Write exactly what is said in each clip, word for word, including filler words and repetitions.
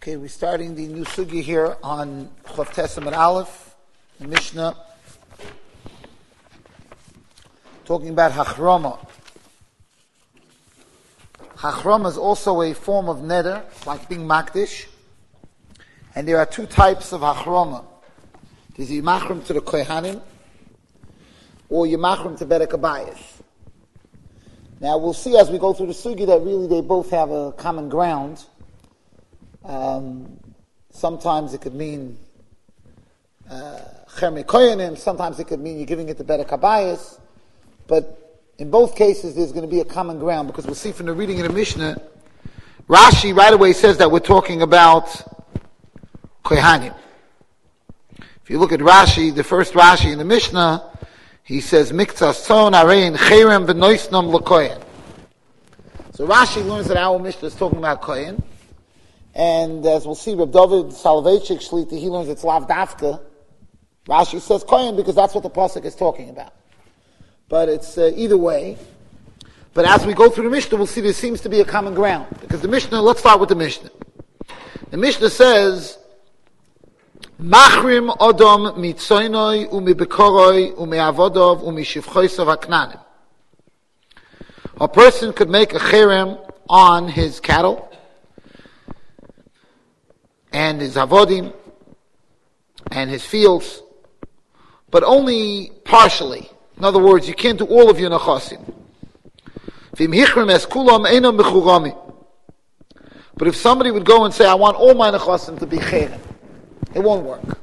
Okay, we're starting the new sugi here on Chof Tesem and Aleph, the Mishnah, talking about Hachroma. Hachroma is also a form of neder, like being makdish, and there are two types of Hachroma. There's Yimachrim to the Kohanim, or Yimachrim to Bedek Abayis. Now we'll see as we go through the sugi that really they both have a common ground. Um, sometimes it could mean Chermei Koyanim, sometimes it could mean you're giving it to Bedek Abayis, but in both cases there's going to be a common ground, because we'll see from the reading in the Mishnah, Rashi right away says that we're talking about Kohanim. If you look at Rashi, the first Rashi in the Mishnah, he says, Miktzas Tzon Arein Cherem V'Noisnom L'Koyen. So Rashi learns that our Mishnah is talking about Kohen. And as we'll see, Reb David Soloveitchik Shlita, he learns it's Lav Dafka. Rashi says Kohen because that's what the pasuk is talking about. But it's uh, either way. But as we go through the Mishnah, we'll see there seems to be a common ground. Because the Mishnah, let's start with the Mishnah. The Mishnah says, Machrim Odom mitzoinoi umibekoroi umiavodov umishivchoisav haknanim. A person could make a cherem on his cattle and his avodim, and his fields, but only partially. In other words, you can't do all of your nechasim. But if somebody would go and say, I want all my nechasim to be cherem, it won't work.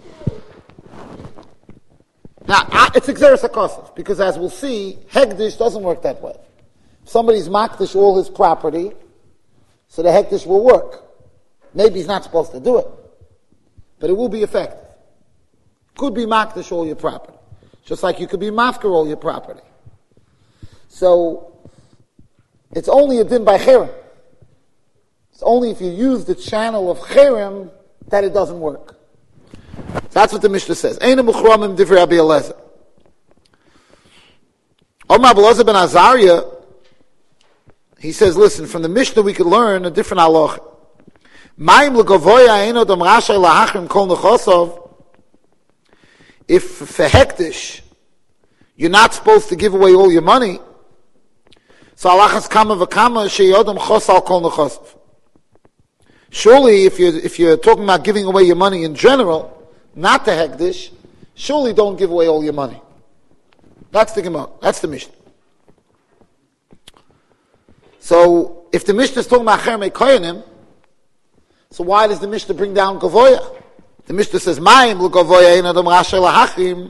Now, it's exeris hakosov, because as we'll see, hegdish doesn't work that way. If somebody's makdish all his property, so the hegdish will work. Maybe he's not supposed to do it, but it will be effective. Could be makdish all your property, just like you could be mafker all your property. So it's only a din by cherem. It's only if you use the channel of cherem that it doesn't work. So that's what the Mishnah says. Eina muchramim divrei Rabbi Eliezer. Omar Rabbi Eliezer ben Azariah, he says, listen, from the Mishnah we could learn a different halacha. If for hektish you're not supposed to give away all your money, so alachas kama v'kama sheyodam chosal kol nechosov. Surely, if you're if you're talking about giving away your money in general, not the hektish, surely don't give away all your money. That's the Gemara. That's the Mishnah. So, if the Mishnah is talking about chermei koyanim, so why does the Mishnah bring down Gavoya? The Mishnah says, Ma'im l'Gavoya ein adam rasha lahachim.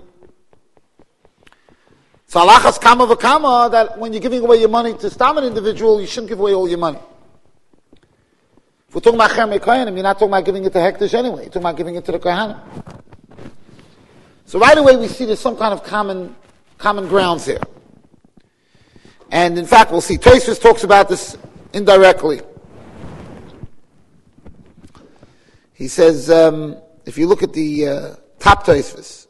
So halachas kama v'kama, that when you're giving away your money to stam an individual, you shouldn't give away all your money. If we're talking about chermei kohanim, you're not talking about giving it to hektish anyway. You're talking about giving it to the kohanim. So right away we see there's some kind of common, common grounds here. And in fact, we'll see, Tosfos talks about this indirectly. He says, um, if you look at the uh, top Tosfos,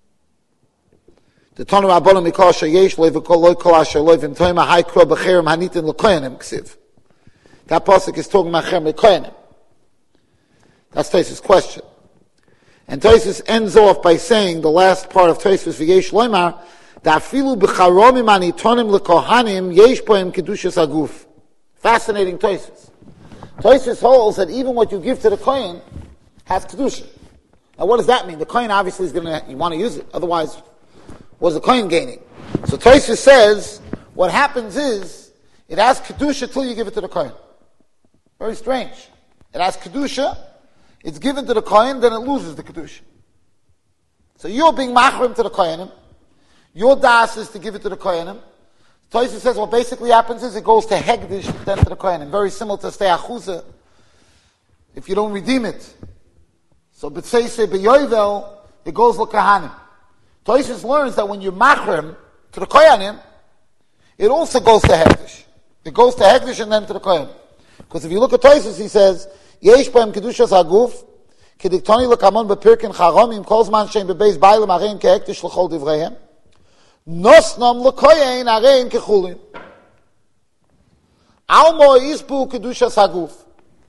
the Tonu Rabbanon Mikol Sheyesh Lo V'Kol Lo Kol Asher Lo V'Mtoima Hai Kro B'Cherem Hanitin L'Koyanim Ksiv. That pasuk is talking about Cherem L'Koyanim. That's Tosfos' question. And Tosfos ends off by saying, the last part of Tosfos V'Yesh Loimar, Da'afilu B'Charomim Anitonim L'Kohanim Yesh Poem Kedushas Aguf. Fascinating Tosfos. Tosfos holds that even what you give to the kohen has kedusha. Now, what does that mean? The kohen obviously is going to you want to use it. Otherwise, what's the kohen gaining? So Tosfos says what happens is it has kedusha till you give it to the kohen. Very strange. It has kedusha. It's given to the kohen, then it loses the kedusha. So you're being machrim to the kohenim. Your das is to give it to the kohenim. Tosfos says what basically happens is it goes to hegdish, then to the kohenim. Very similar to stay achuza if you don't redeem it. So b'tseisei b'yovel, it goes l'kahanim. Tosfos learns that when you machrim to the kohenim, it also goes to hegdish. It goes to hegdish and then to the kohenim. Because if you look at Tosfos, he says, yesh b'hem kedushas haguf, kediktoni l'kamon b'pirkin charomim, kol zman shein b'beis bailim arein kehegdish l'chol divreihem. Nosnam l'koyen arein kechulim. Almo isbu kedushas haguf.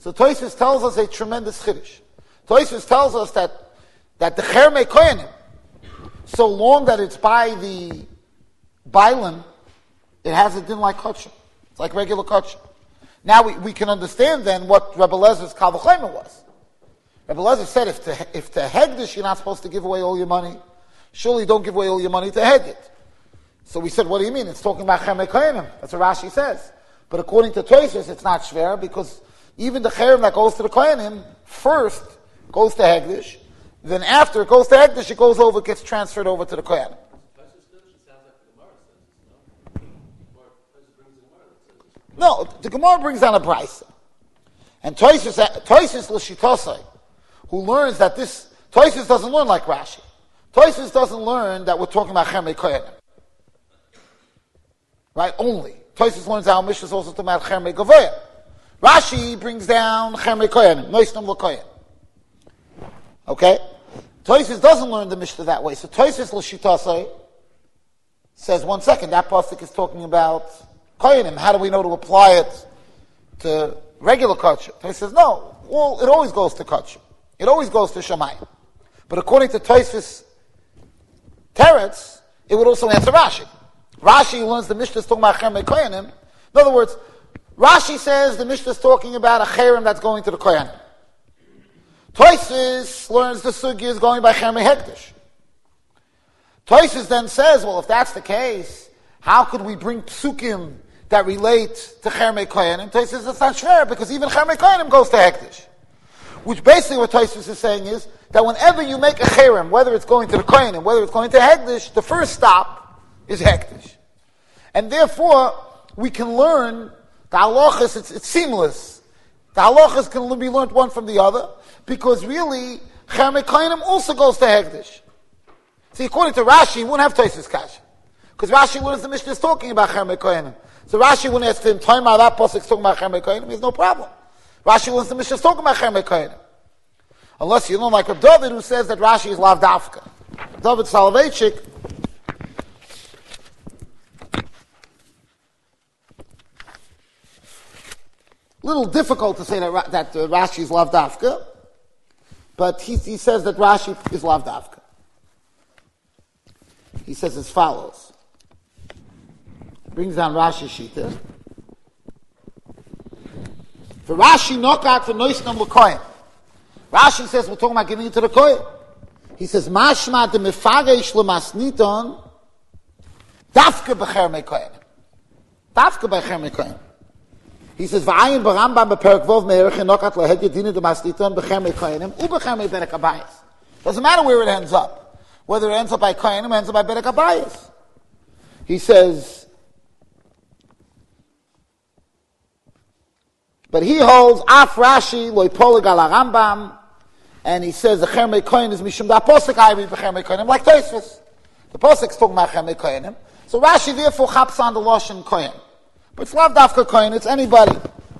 So Tosfos tells us a tremendous chiddush. Tosfos tells us that, that the Chermei Koyanim, so long that it's by the Bailim, it has a din like kosher. It's like regular kosher. Now we, we can understand then what Rebbe Lezer's Kal V'chomer was. Rebbe Lezer said if to, if to Hegdish you're not supposed to give away all your money, surely don't give away all your money to Heged. So we said, what do you mean? It's talking about Chermei Koyanim. That's what Rashi says. But according to Tosfos, it's not shver because even the Cherem that goes to the Koyanim first goes to Hegdish, then after it goes to Hegdish, it goes over, gets transferred over to the Koyanim. No, the Gemara brings down a brisa. And Tosfos, Tosfos L'shitosai, who learns that this, Tosfos doesn't learn like Rashi. Tosfos doesn't learn that we're talking about Chermei Koyanim. Right? Only. Tosfos learns our Mishnah is also talking about Chermei Gavoya. Rashi brings down Chermei Koyanim, Noistam L'Koyan. Okay? Tosfos doesn't learn the Mishnah that way. So Tosfos L'shitosai says, one second, that pasuk is talking about Koyanim. How do we know to apply it to regular kosher? He says, no, well, it always goes to kosher. It always goes to Shamayim. But according to Tosfos Teretz, it would also answer Rashi. Rashi learns the Mishnah is talking about Chermei Koyanim. In other words, Rashi says the Mishnah is talking about a Cherem that's going to the Koyanim. Tosfos learns the Sugi is going by Chermei Hekdesh. Tosfos then says, well, if that's the case, how could we bring psukim that relate to Chermei Koyanim? Tosfos says it's not fair because even Chermei Koyanim goes to Hekdesh. Which basically what Tosfos is saying is that whenever you make a Cherem, whether it's going to the Koyanim, whether it's going to Hekdesh, the first stop is Hekdesh. And therefore, we can learn the halachas, it's, it's seamless. The halachas can be learned one from the other because really, Chermei Koyanim also goes to Hekdesh. See, according to Rashi, you wouldn't have Tosfos Kasha. Because Rashi learns the Mishnah is talking about Chermei Koyanim. So Rashi wouldn't ask him, time out that pasuk is talking about Chermei Koyanim, there's no problem. Rashi learns the Mishnah is talking about Chermei Koyanim. Unless you don't like Reb David who says that Rashi is Lav Dafka. David Soloveitchik, little difficult to say that, that uh, Rashi is Lav Dafka, but he, he says that Rashi is Lav Dafka. He says as follows. Brings down Rashi Shita. For Rashi knockout for Noisnam L'Koyen. Rashi says we're talking about giving it to the Kohen. He says Mashma de Mefagesh L'Masniton Dafka B'Chermei Kohen. Dafka B'Chermei Kohen. He says V'ayin B'Rambam B'Perek Vov Me'erich knockout L'Hed Yedina de Masniton B'Chermei Kohenim U B'Chermei Berek Abayis. Doesn't matter where it ends up. Whether it ends up by Kohenim or ends up by Berek Abayis. He says, but he holds Af Rashi Loi Polig Ala Rambam, and he says the Chermei Kohen is Mishum Da Posek Ayvi B'Chermei Kohenim, like Tosfos. The Posek is talking about Chermei Kohenim. So Rashi therefore chaps on the Loshen Kohen. But it's Lav Dafka Kohen, it's anybody.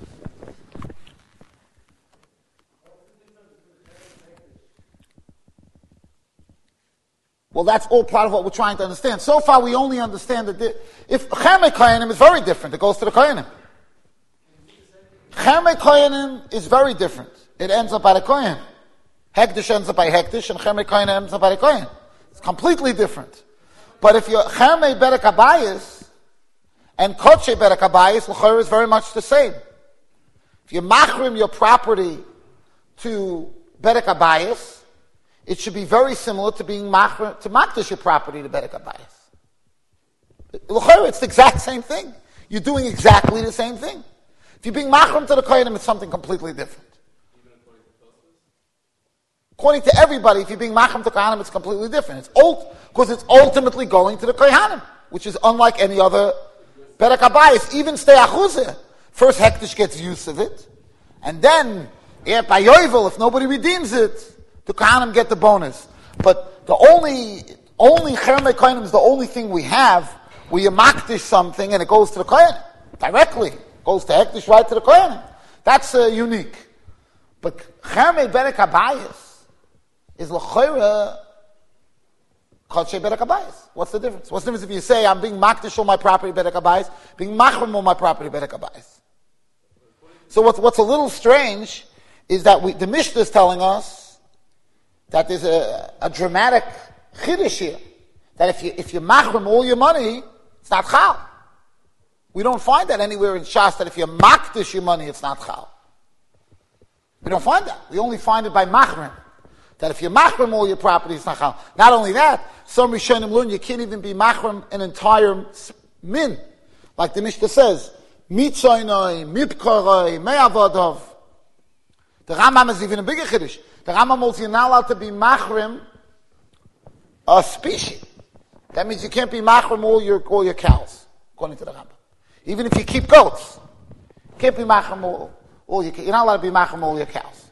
Well, that's all part of what we're trying to understand. So far, we only understand that the, if Chermei Kohenim is very different, it goes to the Kohenim. Chermei Kohenim is very different. It ends up by the Kohen. Hekdesh ends up by Hekdesh, and Chermei Kohen ends up by the Kohen. It's completely different. But if you're Chermei Berek Abayis and Kodshe Berek Abayis, l'chayr is very much the same. If you machrim your property to Berek Abayis, it should be very similar to being machrim, to makdish your property to Berek Abayis. L'chayr, it's the exact same thing. You're doing exactly the same thing. If you're being machrim to the Kohenim, it's something completely different. According to everybody, if you're being machrim to Kohanim, it's completely different. It's ult, because it's ultimately going to the Kohanim, which is unlike any other Berek Abayis. Even stay achuzeh. First Hektish gets use of it, and then, yeah, by Yovel, if nobody redeems it, the Kohanim get the bonus. But the only, only Chermei Kohanim is the only thing we have where you makdish something and it goes to the Kohanim directly. Goes to Hektish right to the Kohanim. That's uh, unique. But Chermei Berek Abayis is l'chayra Kodshe Berek Abayis. What's the difference? What's the difference if you say I'm being makdish on my property Berek Abayis, being machrim on my property Berek Abayis? So what's, what's a little strange is that we, the Mishnah is telling us that there's a, a dramatic chiddush here. That if you, if you machrim all your money, it's not chal. We don't find that anywhere in Shas that if you makdish your money, it's not chal. We don't find that. We only find it by machrim. That if you machrim all your property, it's not chal. Not only that, some Rishonim learn you can't even be machrim an entire min. Like the Mishnah says, mitzaynoi, mipkaroi, me'avadav. The Rambam is even a bigger chiddush. The Rambam holds you're not allowed to be machrim a species. That means you can't be machrim all your, all your cows, according to the Rambam. Even if you keep goats, you can't be machrim all, all your, you're not allowed to be machrim all your cows.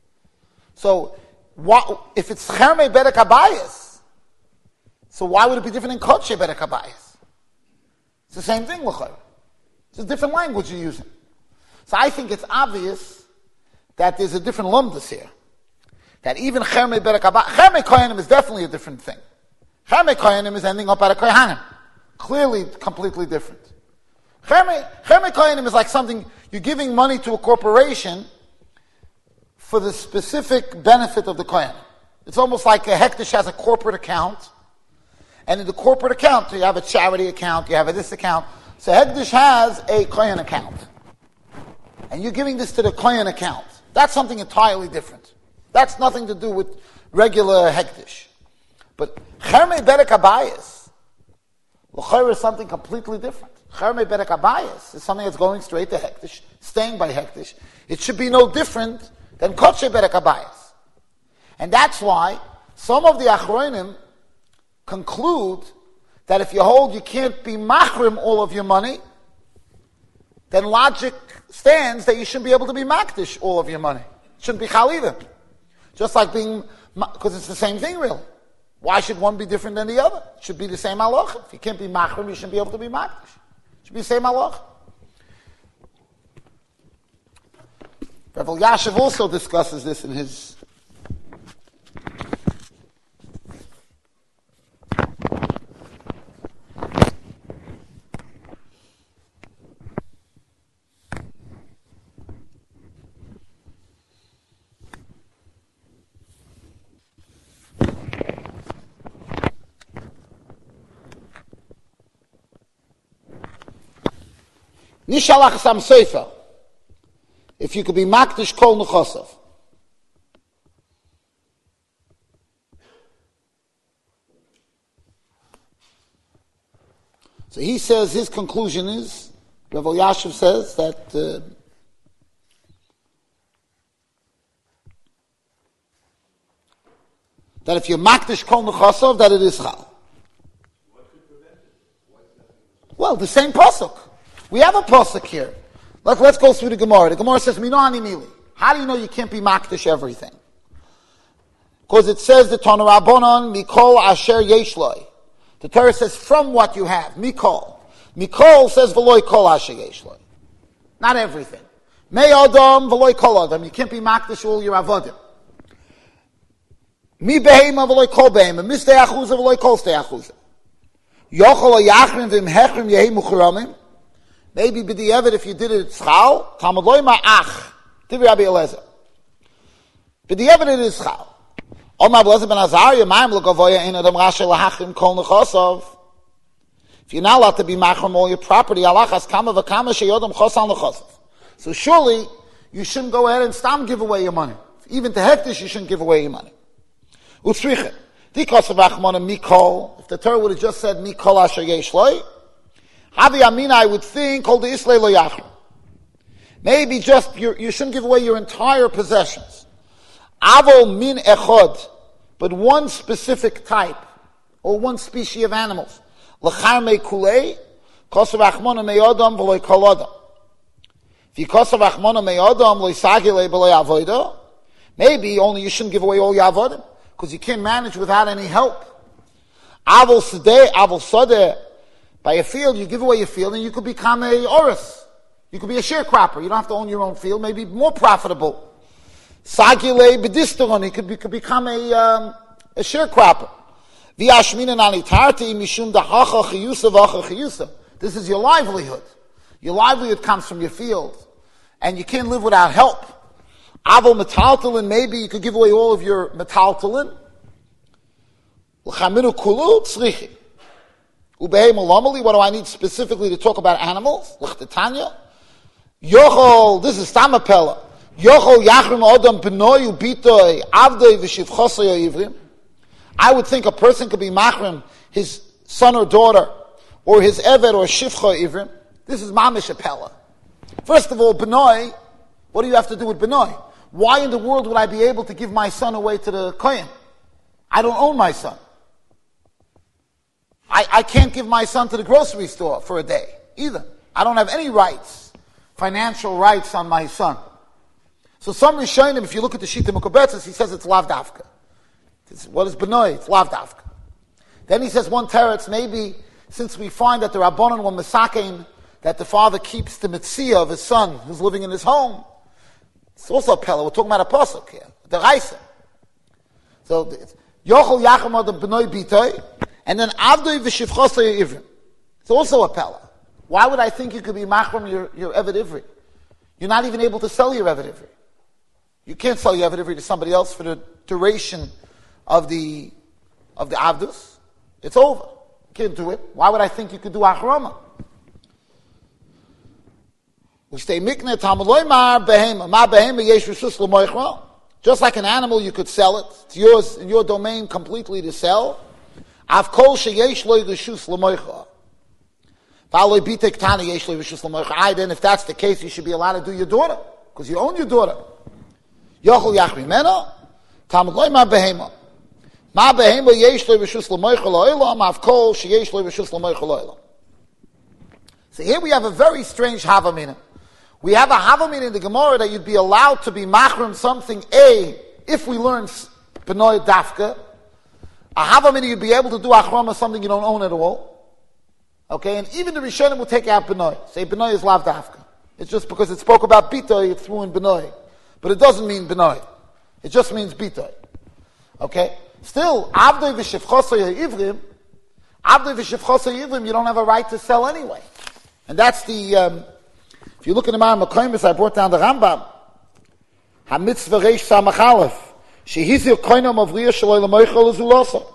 So, what, if it's chermei bedek habayis, so why would it be different in kodshe bedek habayis? It's the same thing, l'chayr. It's a different language you're using. So I think it's obvious that there's a different lumdus here. That even chermei bedek habayis, chermei koyanim is definitely a different thing. Chermei koyanim is ending up at a kohanim. Clearly, completely different. Chermei koyanim is like something, you're giving money to a corporation for the specific benefit of the kohen. It's almost like a hektish has a corporate account, and in the corporate account, you have a charity account, you have a this account. So hektish has a kohen account. And you're giving this to the kohen account. That's something entirely different. That's nothing to do with regular hektish. But chermei bedek habayis, l'chayr is something completely different. Chermei bedek habayis is something that's going straight to hektish, staying by hektish. It should be no different than kodshe bedek habayis. And that's why some of the achronim conclude that if you hold you can't be machrim all of your money, then logic stands that you shouldn't be able to be makdish all of your money. It shouldn't be chal either. Just like being, because it's the same thing really. Why should one be different than the other? It should be the same halacha. If you can't be machrim, you shouldn't be able to be makdish. It should be the same halacha. Rav Elyashiv also discusses this in his Nishalach Sam Sefer. If you could be makdish kol nechosav. So he says his conclusion is, Rav Elyashiv says that uh, that if you're makdish kol nechosav, that it is chal. Well, the same pasuk. We have a pasuk here. Let's, let's go through the Gemara. The Gemara says, Minani Mili. How do you know you can't be makdish everything? Because it says the Tana Rabbanon, Mikol Asher Yeshloi. The Torah says, from what you have. Mikol. Mikol says, V'loi Kol Asher Yeshloi. Not everything. Me Adam, V'loi Kol Adam. You can't be makdish all your avodim. Mi Behema, V'loi Kol Behema. Mi Stei Achuza, V'loi Kol Stei Achuza. Yochol Yachrim, V'im Hechrim, Yehi Muchramim. Maybe b'di'evet if you did it schal, Talmud loy ma'ach, Tivri Rabbi Eliezer. B'di'evet it is schal. Omar B'lezer ben Azariah, ma'im l'gavoya ein adam rasha l'hachrim kol nechosov. If you're not allowed to be machrim all your property, alachas kama v'kama sheyodam chosal nechosov. So surely, you shouldn't go ahead and stam give away your money. Even to hektish, you shouldn't give away your money. Utzriche. Dikosav achmona mikol. If the Torah would have just said mikol asher yesh loy, Havi Amina, I would think, called the Islay lo yachrim. Maybe just, you, you shouldn't give away your entire possessions. Avol min echod, but one specific type, or one species of animals. L'char me kulei, kosav achmona me'odam v'loi kol adam. If you kosav achmona me'odam lo'i sagile b'loi avoida, maybe only you shouldn't give away all your avodim, because you can't manage without any help. Avol sedeh, avol sodeh, by a field, you give away your field and you could become a oris. You could be a sharecropper. You don't have to own your own field. Maybe more profitable. Sagile b'disteron. You could, be, could become a, um, a sharecropper. V'yashminan anitarti mishum dahacha chiyusa v'acha chiyusa. This is your livelihood. Your livelihood comes from your field. and you can't live without help. Avol metaltalin, maybe you could give away all of your metaltalin. L'chaminu kulu tzrichi. Ubehei malamali, what do I need specifically to talk about animals? L'chtetanya. Yochol, this is Tamapella. Yochol yachrim odam b'noi ubitoi avdoi v'shivchosoi ivrim. I would think a person could be machrim, his son or daughter, or his eved or shivcha ivrim. This is mamish apella. First of all, b'noi, what do you have to do with b'noi? Why in the world would I be able to give my son away to the kohen? I don't own my son. I, I can't give my son to the grocery store for a day either. I don't have any rights, financial rights on my son. So some Rishonim, if you look at the Shita Mukabetzes, he says it's lav dafka. It's, what is b'noi? It's lav dafka. Then he says one teretz, maybe since we find that the Rabbanon were mesakein, that the father keeps the mitzvah of his son who's living in his home. It's also a pella. We're talking about a pasuk here, the Raisa. So, Yochel Yacham Adam B'noi B'itoi, and then Avdoi V'shivchosoi Ivrim. It's also a pella. Why would I think you could be machram your, your Eved Ivri? You're not even able to sell your Eved Ivri. You can't sell your Eved Ivri to somebody else for the duration of the, of the Avdus. It's over. You can't do it. Why would I think you could do Achrama? Just like an animal, you could sell it. It's yours, in your domain, completely to sell. Then, if that's the case, you should be allowed to do your daughter, because you own your daughter. So here we have a very strange havamina. We have a havamina in the Gemara that you'd be allowed to be machrim something, A, if we learn b'noi dafka. A havamina you'd be able to do achrama something you don't own at all. Okay, and even the Rishonim will take out b'noi. Say b'noi is lav dafka. It's just because it spoke about bitoi, it threw in b'noi. But it doesn't mean b'noi. It just means bitoi. Okay? Still, avdoi v'shivchosoi ivrim, avdoi v'shivchosoi ivrim, you don't have a right to sell anyway. And that's the, um, if you look in the Ma'am Mekaymis, I brought down the Rambam. Ha-mitzvah reish samach aleph. Shehizir koinam avriya shaloi l'moichol l'zulosa.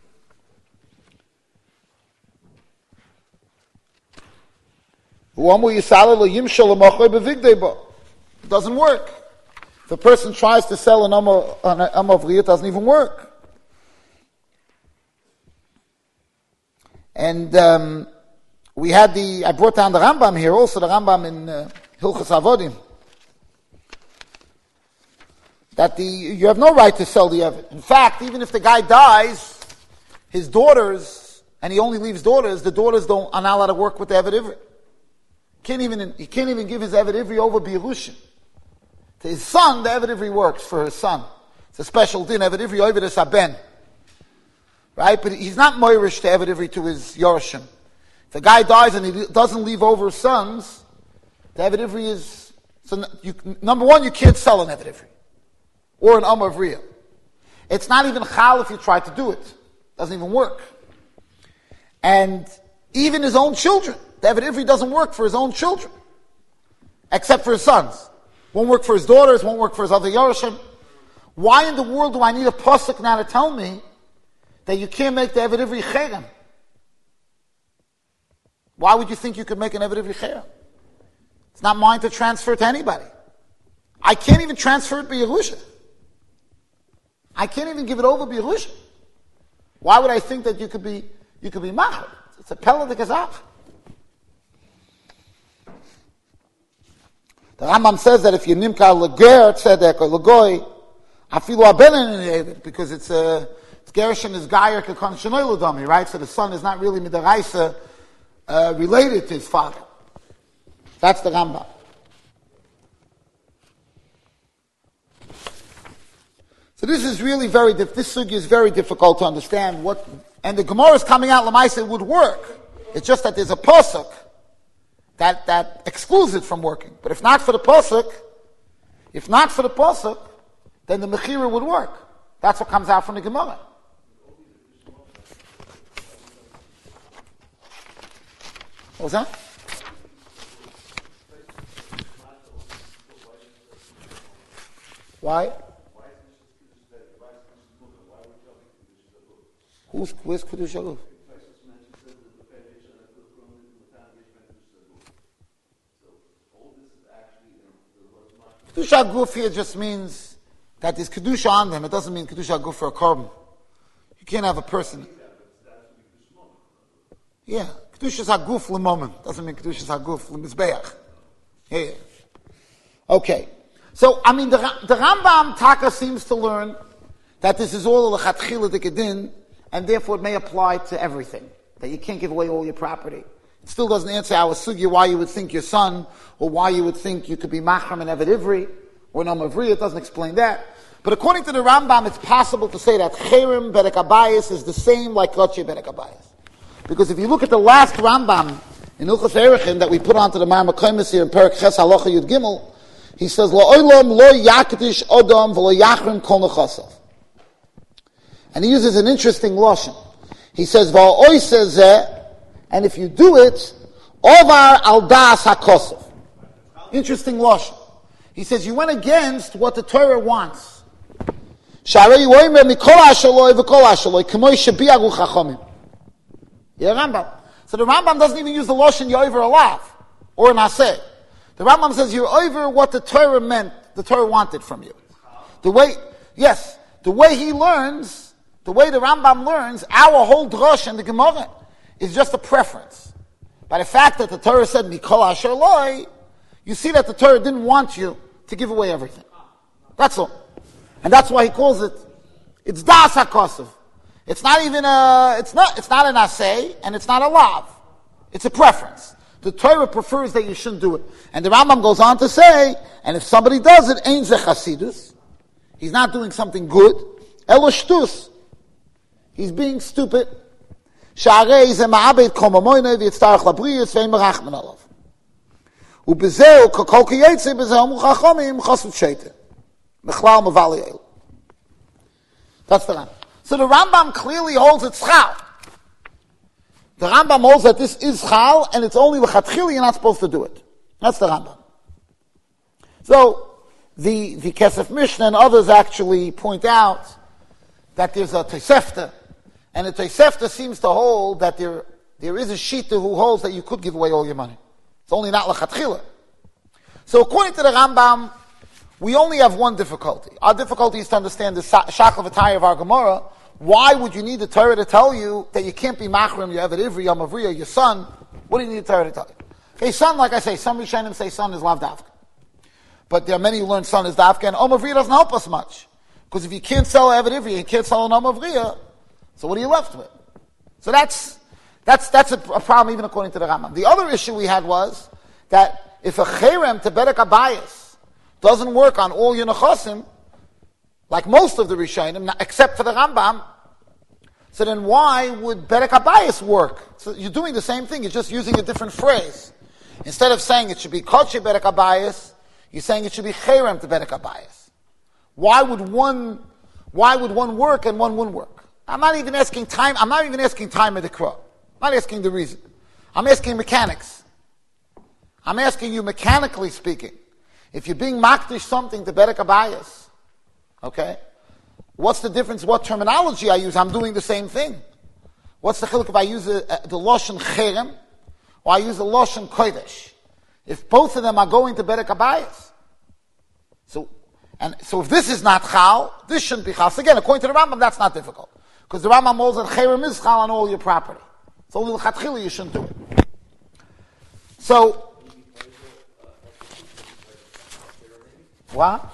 U'amu yisale l'yimshol l'mochoi bevigdei bo. It doesn't work. If a person tries to sell an amma avriya, it doesn't even work. And, um, we had the, I brought down the Rambam here, also the Rambam in uh, Hilchos Avodim, that the, you have no right to sell the Eved. In fact, even if the guy dies, his daughters, and he only leaves daughters, the daughters don't, are not allowed to work with the Eved Ivri. Can't even, he can't even give his Eved Ivri over B'Yerushin. To his son, the Eved Ivri works for his son. It's a special din, Eved Ivri Oved es Haben. Right? But he's not Moirish to Eved Ivri to his Yorshim. If a guy dies and he doesn't leave over sons, the Eved Ivri is, so you, number one, you can't sell an Eved Ivri. Or an Amma Avriya. It's not even Chal if you try to do it. Doesn't even work. And even his own children, the Eved Ivri doesn't work for his own children. Except for his sons. Won't work for his daughters, won't work for his other Yorshim. Why in the world do I need a pasuk now to tell me that you can't make the Eved Ivri cherem? Why would you think you could make an Eved Ivri cherem? It's not mine to transfer to anybody. I can't even transfer it B'Yerusha. I can't even give it over B'Yerusha. Why would I think that you could be, you could be machar? It's a pella de kazach. The Rambam says that if you nimka leger tzedek or legoy, afilu abenen in Eved, because it's a, it's Gershon is gayer kekon shenoi l'dami, right? So the son is not really midaraisa, Uh, related to his father. That's the Rambam. So this is really very, this sugi is very difficult to understand what, and the Gemara is coming out, Lamaisa, it would work. It's just that there's a pasuk that, that excludes it from working. But if not for the pasuk, if not for the pasuk, then the Mechira would work. That's what comes out from the Gemara. What was that? Why? Who's, where's Kedusha Aguf? Kedusha Aguf here just means that there's Kedusha on them. It doesn't mean Kedusha Aguf for a carbon. You can't have a person. Yeah, Kedusha Aguf l'momen. Doesn't mean Kedusha Aguf l'mizbeach. Yeah. Okay. So, I mean, the, the Rambam Taka seems to learn that this is all l'chatchila d'kedin, and therefore it may apply to everything. That you can't give away all your property. It still doesn't answer our sugya why you would think your son, or why you would think you could be machram and Eved Ivri, or no mavri. It doesn't explain that. But according to the Rambam, it's possible to say that cherem bedek abayis is the same like kotche bedek abayis. Because if you look at the last Rambam in Ilchos Erechin that we put onto the Mar Makomis here in Perek Ches Halacha Yud Gimel, he says, Lo olam lo yakdish odam v'lo yachrim kol nechasav. And he uses an interesting lashon. He says, V'al oiseh zeh, and if you do it, ovar al das hakosav. Interesting lashon. He says, you went against what the Torah wants. Sharei yoimer mikol ashaloi v'kol ashaloi, k'moi shebi'aru chachomim. Yeah, Rambam. So the Rambam doesn't even use the lashon yoiver alav, or naseh. The Rambam says you're over what the Torah meant, the Torah wanted from you. The way, yes, the way he learns, the way the Rambam learns, our whole drush and the Gemara is just a preference. By the fact that the Torah said, Mikol asher loi, you see that the Torah didn't want you to give away everything. That's all. And that's why he calls it, it's das hakosav. It's not even a, it's not, it's not an asay, and it's not a lav. It's a preference. The Torah prefers that you shouldn't do it. And the Rambam goes on to say, and if somebody does it, ein ze chasidus. He's not doing something good. Elo shtus. He's being stupid. Sha'arei ze ma'abed kol mamoyne v'yitztarach labriyus ve'im merachman alav. U'bezeu kol kiyetze bezeu muchachomim chasut sheite. Mechlal mevali el. That's the Rambam. So the Rambam clearly holds it's chal. The Rambam holds that this is chal, and it's only l'chatchil, you're not supposed to do it. That's the Rambam. So, the, the Kesef Mishnah and others actually point out that there's a Tosefta, and the Tosefta seems to hold that there, there is a Shita who holds that you could give away all your money. It's only not l'chatchil. So according to the Rambam, we only have one difficulty. Our difficulty is to understand the Shachal V'tayah of our Gemara. Why would you need the Torah to tell you that you can't be machrim, your Eved Ivri, your Mavriya, your son? What do you need the Torah to tell you? Okay, son, like I say, some Rishonim say son is lav davka. But there are many who learn son is davka, and Om Mavriya doesn't help us much. Because if you can't sell Eved Ivri, you can't sell an Om Mavriya, so what are you left with? So that's, that's, that's a, a problem even according to the Rambam. The other issue we had was that if a cherem to bedek abayis doesn't work on all your nechasim, like most of the Rishonim, except for the Rambam, so then why would bedek abayis work? So you're doing the same thing, you're just using a different phrase. Instead of saying it should be kotche bedek abayis, you're saying it should be cherem to bedek abayis. Why would one, why would one work and one wouldn't work? I'm not even asking time, I'm not even asking time of the crow. I'm not asking the reason. I'm asking mechanics. I'm asking you mechanically speaking. If you're being makdish something to bedek abayis, okay, what's the difference? What terminology I use? I'm doing the same thing. What's the chiluk if I use a, a, the lashon cherem or I use the lashon kodesh? If both of them are going to bedek abayis, so and so if this is not chal, this shouldn't be chal. So again, according to the Rambam, that's not difficult because the Rambam holds that cherem is chal on all your property. So only l'chatchila you shouldn't do it. So what?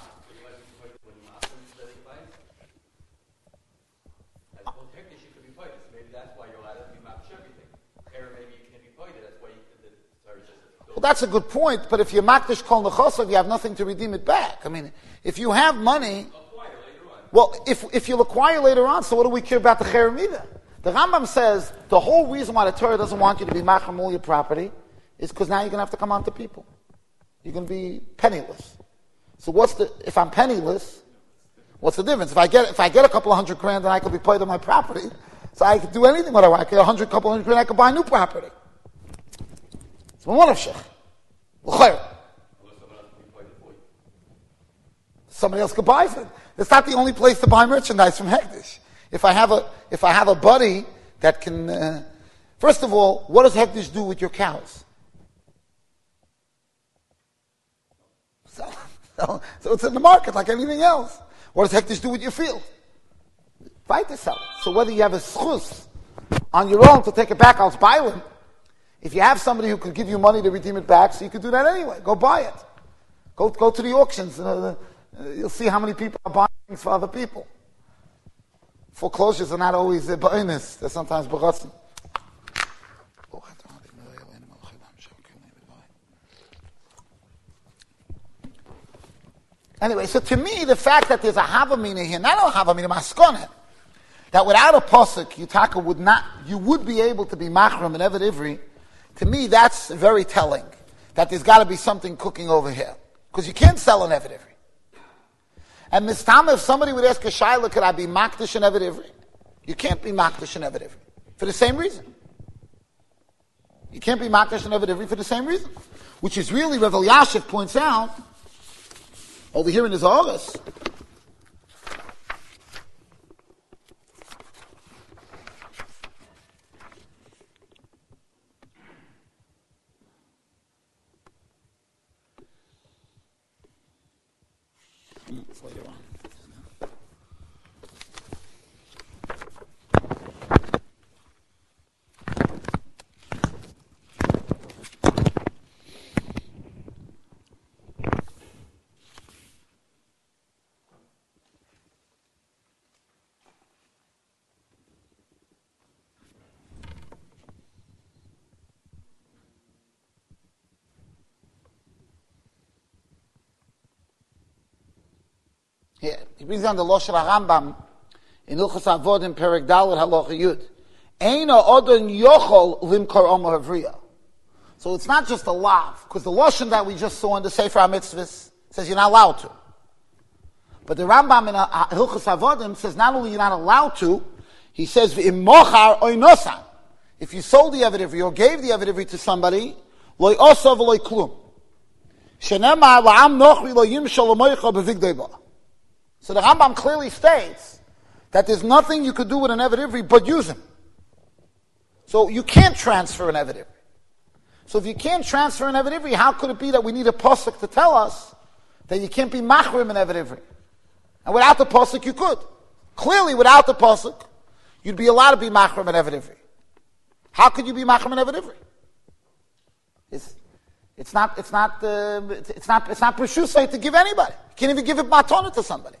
Well, that's a good point, but if you're makdish kol nechasav, you have nothing to redeem it back. I mean, if you have money, well, if if you'll acquire later on, so what do we care about the cherem either? The Rambam says the whole reason why the Torah doesn't want you to be macham all your property is because now you're going to have to come on to people. You're going to be penniless. So what's the, if I'm penniless, what's the difference? If I get, if I get a couple of hundred grand, then I could be paid on my property. So I could do anything what I want. I get a hundred, couple hundred grand, I could buy new property. So one of shech. somebody else could buy it. It's not the only place to buy merchandise from Hektish. If I have a, if I have a buddy that can, uh, first of all, what does Hektish do with your cows? So, so, so it's in the market like anything else. What does Hektish do with your field? Fight to sell it. So whether you have a schus on your own to take it back, I'll buy one. If you have somebody who could give you money to redeem it back, so you could do that anyway. Go buy it. Go go to the auctions. Uh, you'll see how many people are buying things for other people. Foreclosures are not always a bonus. They're sometimes baratzim. Anyway, so to me, the fact that there's a havamina here, not a havamina, maskonet, that without a posuk, Yutaka would not, you would be able to be machram and Eved Ivri, to me, that's very telling. That there's got to be something cooking over here. Because you can't sell an Eved Ivri. And mistama, if somebody would ask a shayla, could I be makdish and Eved Ivri? You can't be makdish and Eved Ivri. For the same reason. You can't be makdish and Eved Ivri for the same reason. Which is really, Rav Elyashiv points out, over here in his August, it's later on. Here, he brings down the Losher HaRambam in Ilchos Avod in Perek Dalet Halacha Yud. Eino odon yochol limkor omer havriya. So it's not just a lav, because the Loshen that we just saw in the Sefer HaMitzvahs says you're not allowed to. But the Rambam in Ilchos Avodim says not only you're not allowed to, he says v'im mochar oinosan. If you sold the Eved Ivri or gave the Eved Ivri to somebody, loy osav loy klum. Shenemar la'am nochri lo yimshal l'moicha b'vigdei ba. So the Rambam clearly states that there's nothing you could do with an Eved Ivri but use him. So you can't transfer an Eved Ivri. So if you can't transfer an Eved Ivri, how could it be that we need a posuk to tell us that you can't be machrim an Eved Ivri? And without the posuk, you could. Clearly, without the posuk, you'd be allowed to be machrim an Eved Ivri. How could you be machrim an Eved Ivri? It's, it's not. It's not. Uh, it's not. It's not preshusay to give anybody. You can't even give it matana to somebody.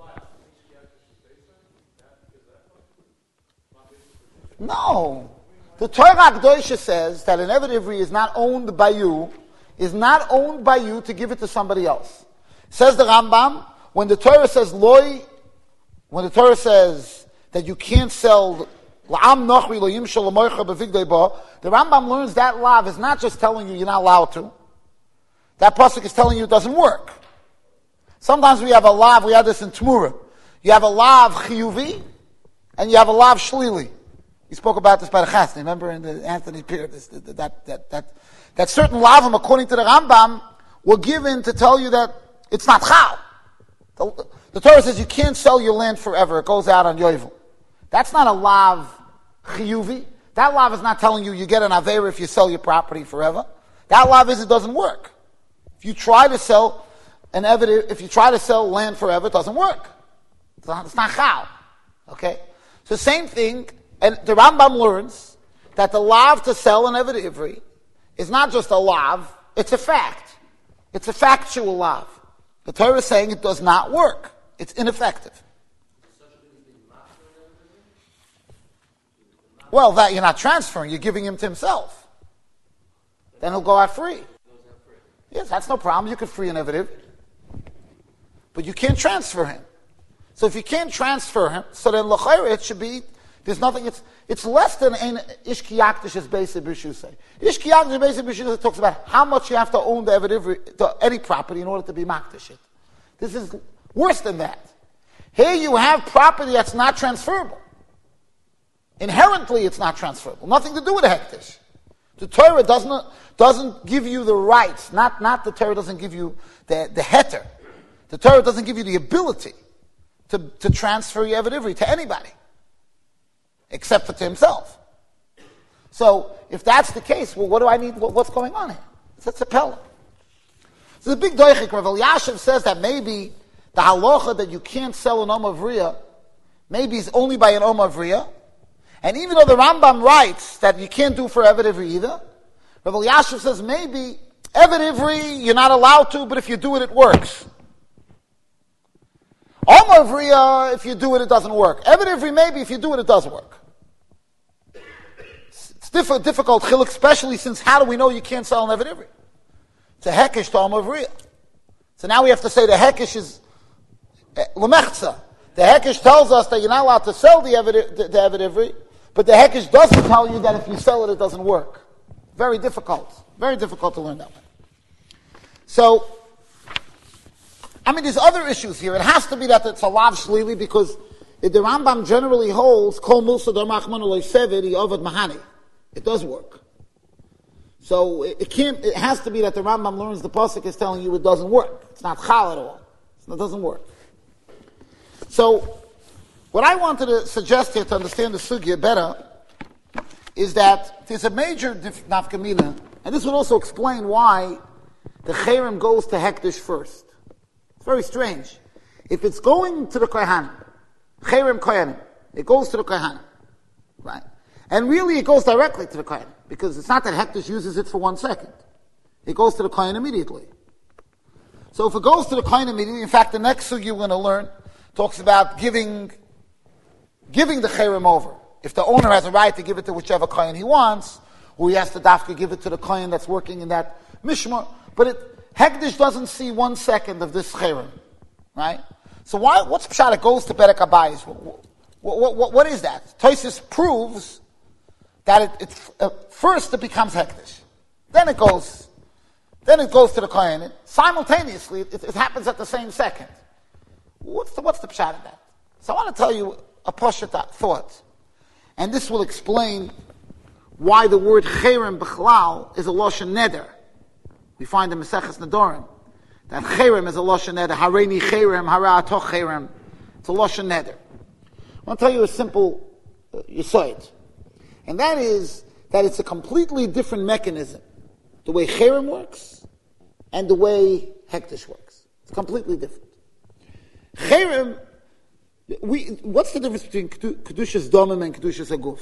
No. The Torah Akdosha says that an Eved Ivri is not owned by you, is not owned by you to give it to somebody else. Says the Rambam, when the Torah says loy, when the Torah says that you can't sell la'am nochri lo yimshal l'moicha b'vigdei ba, the Rambam learns that lav is not just telling you you're not allowed to. That pasuk is telling you it doesn't work. Sometimes we have a lav, we have this in Tmura. You have a lav chiyuvi, and you have a lav shlili. We spoke about this by the Chasni, remember in the Anthony period, this, that, that, that, that, that certain lavim, according to the Rambam, were given to tell you that it's not chal. The, the Torah says you can't sell your land forever, it goes out on Yovel. That's not a lav chiyuvi. That lav is not telling you you get an aveira if you sell your property forever. That lav is it doesn't work. If you try to sell an eved, if you try to sell land forever, it doesn't work. It's not, it's not chal. Okay? So same thing. And the Rambam learns that the lav to sell an Eved Ivri is not just a lav, it's a fact. It's a factual lav. The Torah is saying it does not work. It's ineffective. Well, that you're not transferring, you're giving him to himself. Then he'll go out free. Yes, that's no problem. You can free an Eved Ivri. But you can't transfer him. So if you can't transfer him, so then l'chayre it should be there's nothing, it's it's less than an Ishkiyakdish's basic b'shusay. Ishkiyakdish's basic b'shusay talks about how much you have to own the Eved Ivri, to any property in order to be makdish it. This is worse than that. Here you have property that's not transferable. Inherently it's not transferable. Nothing to do with the hektish. The Torah doesn't, doesn't give you the rights, not, not the Torah doesn't give you the, the heter. The Torah doesn't give you the ability to, to transfer your Eved Ivri to anybody, except for to himself. So, if that's the case, well, what do I need, what, what's going on here? It's a pella. So the big doichik, Rav Elyashiv says that maybe the halacha that you can't sell an Om Avriya, maybe is only by an Om Avriya, and even though the Rambam writes that you can't do for Eved Ivri either, Rav Elyashiv says maybe Eved Ivri you're not allowed to, but if you do it, it works. Om Avriya, if you do it, it doesn't work. Eved Ivri, maybe if you do it, it does work. It's diff- difficult, chiluk, especially since how do we know you can't sell an Eved Ivri? It's a hekesh to Om Avriya. So now we have to say the hekesh is lemechza. The hekesh tells us that you're not allowed to sell the Eved, the, the Eved Ivri, but the hekesh doesn't tell you that if you sell it, it doesn't work. Very difficult. Very difficult to learn that way. So, I mean, there's other issues here. It has to be that it's a lav shlili because the Rambam generally holds kol musa dar machman olei seved yovad mahani. It does work. So it, it can't. It has to be that the Rambam learns the pasuk is telling you it doesn't work. It's not chal at all. It doesn't work. So, what I wanted to suggest here to understand the sugya better is that there's a major dif- nafkamina, and this would also explain why the cherem goes to hekdesh first. It's very strange. If it's going to the kohanim, cherem kohanim, it goes to the kohanim, right? And really, it goes directly to the kohanim because it's not that hekdesh uses it for one second. It goes to the kohen immediately. So if it goes to the kohen immediately, in fact, the next sugya we're going to learn talks about giving, giving the cherem over. If the owner has a right to give it to whichever kohen he wants, or he has to dafka give it to the kohen that's working in that mishmar. But it, Hekdesh doesn't see one second of this cherem, right? So why, what's pshat? It goes to Perek Abayis. What, what, what, what is that? Tosfos proves that it, it uh, first it becomes Hekdesh, then it goes, then it goes to the kohen. It, simultaneously, it, it happens at the same second. What's the what's the pshat of that? So I want to tell you a poshet thought, and this will explain why the word cherem b'chlal is a lashon neder. We find in Maseches Nedarim that cherem is a lashon neder. Hareini cherem, hara atoch cherem. It's a lashon neder. I want to tell you a simple uh, yesod, and that is that it's a completely different mechanism, the way cherem works and the way hekdesh works. It's completely different. Cherem, we, what's the difference between Kedushas Domim and Kedushas Aguf?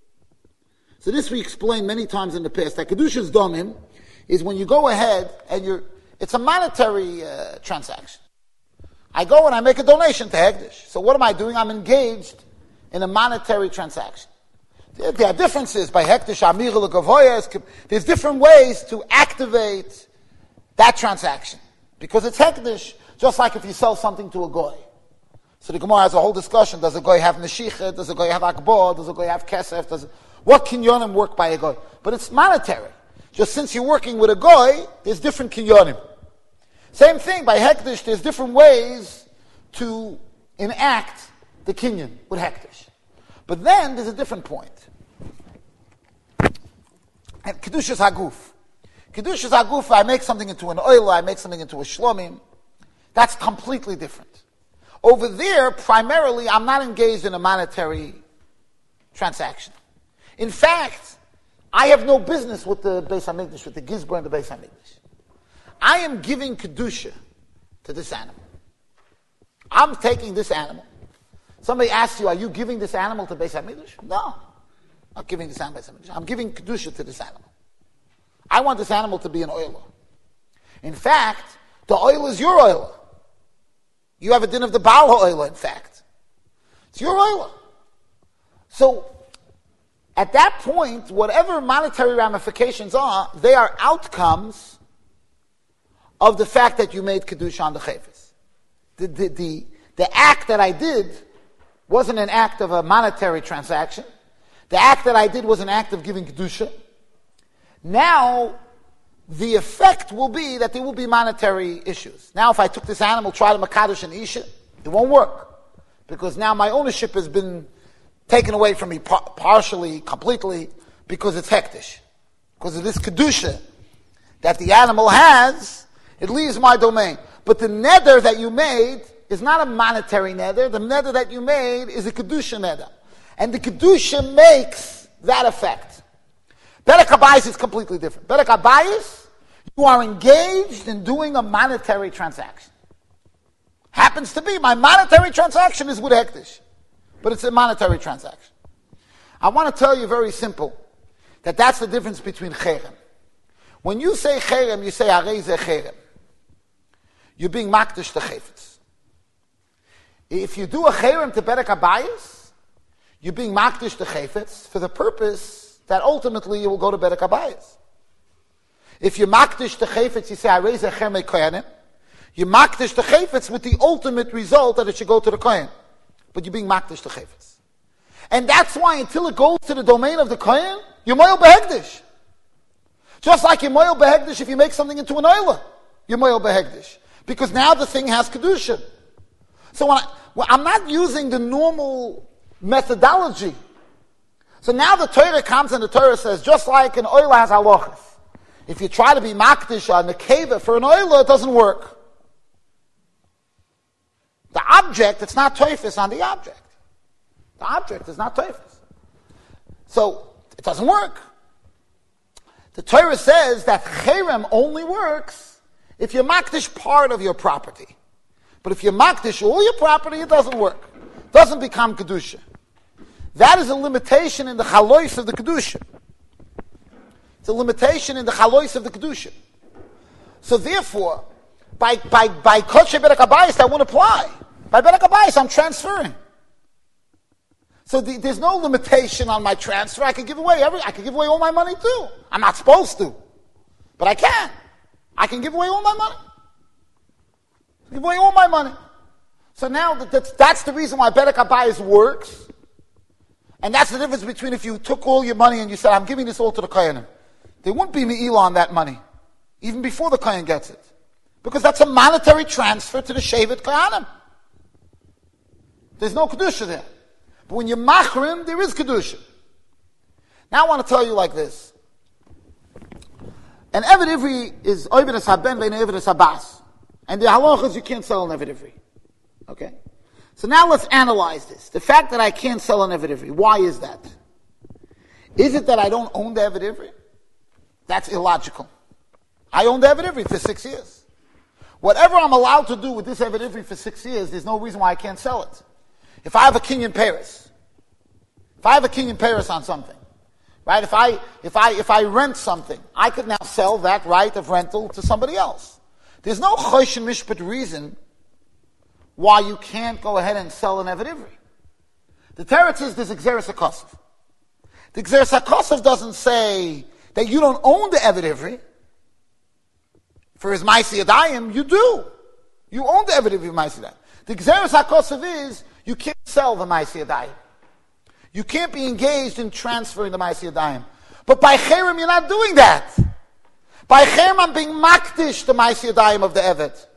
So this we explained many times in the past, that Kedushas Domim is when you go ahead and you're, it's a monetary uh, transaction. I go and I make a donation to Hekdesh. So what am I doing? I'm engaged in a monetary transaction. There, there are differences by Hekdesh, Amir, Gavoyas. There's different ways to activate that transaction. Because it's Hekdesh, just like if you sell something to a goy. So the Gemara has a whole discussion. Does a goy have neshicha? Does a goy have akbor? Does a goy have kesef? Does it, what kinyonim work by a goy? But it's monetary. Just since you're working with a goy, there's different kinyonim. Same thing, by hekdesh, there's different ways to enact the kinyon with hekdesh. But then there's a different point. And kedushas haguf. Kedushas haguf, I make something into an oil, I make something into a shlomim. That's completely different. Over there, primarily, I'm not engaged in a monetary transaction. In fact, I have no business with the Beis HaMikdash, with the Gizbar and the Beis HaMikdash. I am giving Kedusha to this animal. I'm taking this animal. Somebody asks you, are you giving this animal to Beis HaMikdash? No. I'm not giving this animal to Beis HaMikdash. I'm giving Kedusha to this animal. I want this animal to be an oiler. In fact, the oil is your oiler. You have a din of the Baal oiler, in fact. It's your oiler. So, at that point, whatever monetary ramifications are, they are outcomes of the fact that you made Kedusha on the Chayfetz. The, the, the, the act that I did wasn't an act of a monetary transaction. The act that I did was an act of giving Kedusha. Now, the effect will be that there will be monetary issues. Now, if I took this animal, tried to Makadosh and Isha, it won't work. Because now my ownership has been taken away from me par- partially, completely, because it's hektish. Because of this Kedusha that the animal has, it leaves my domain. But the neder that you made is not a monetary neder. The neder that you made is a kedusha neder. And the kedusha makes that effect. Berek habayis is completely different. Berek habayis, you are engaged in doing a monetary transaction. Happens to be, my monetary transaction is with hektish. But it's a monetary transaction. I want to tell you very simple, that that's the difference between cherem. When you say cherem, you say arei ze cherem. You're being makdish to chayfetz. If you do a cherem to berek habayis, you're being makdish to chayfetz for the purpose that ultimately you will go to berek habayis. If you're makdish to chayfetz, you say arei ze cherem koyanim. You're makdish to chayfetz with the ultimate result that it should go to the kohen. But you're being makdish to chayfetz. And that's why until it goes to the domain of the kohen, you're moyel behegdish. Just like you're moyel behegdish if you make something into an oila, you're moyel behegdish. Because now the thing has kedusha. So when I, well, I'm not using the normal methodology. So now the Torah comes and the Torah says, just like an oila has halachas, if you try to be makdish on the nekeva for an oila, it doesn't work. The object, it's not toifus on the object. The object is not toifus. So, it doesn't work. The Torah says that cherem only works if you're makdish part of your property. But if you're makdish all your property, it doesn't work. It doesn't become kedusha. That is a limitation in the chalois of the kedusha. It's a limitation in the chalois of the kedusha. So therefore, by by by kosher berek habayis, that won't apply. By berek habayis, I'm transferring. So the, there's no limitation on my transfer. I can give away every. I can give away all my money too. I'm not supposed to, but I can. I can give away all my money. Give away all my money. So now that, that's, that's the reason why berek habayis works, and that's the difference between if you took all your money and you said, "I'm giving this all to the kohenim." There wouldn't be me'ilah on that money, even before the kohen gets it, because that's a monetary transfer to the shevet kohanim. There's no kedusha there. But when you're machrim, there is kedusha. Now I want to tell you like this. An Eved Ivri is oived as haben ve'en oived as habas. And the halachas you can't sell an Eved Ivri. Okay? So now let's analyze this. The fact that I can't sell an Eved Ivri, why is that? Is it that I don't own the Eved Ivri? That's illogical. I own the Eved Ivri for six years. Whatever I'm allowed to do with this Eved Ivri for six years, there's no reason why I can't sell it. If I have a king in Paris, if I have a king in Paris on something, right? If I if I if I rent something, I could now sell that right of rental to somebody else. There's no chosh and mishpat reason why you can't go ahead and sell an Eved Ivri. The Teretz says there's Gzeres HaKosov. The Gzeres HaKosov doesn't say that you don't own the Eved Ivri. For his Ma'aseh Yadayim, you do. You own the Eved Ivri Ma'aseh Yadayim. The Gzeres HaKosov is you can't sell the Ma'aseh Yadayim. You can't be engaged in transferring the Ma'aseh Yadayim. But by cherem, you're not doing that. By cherem, I'm being makdish the Ma'aseh Yadayim of the Eved.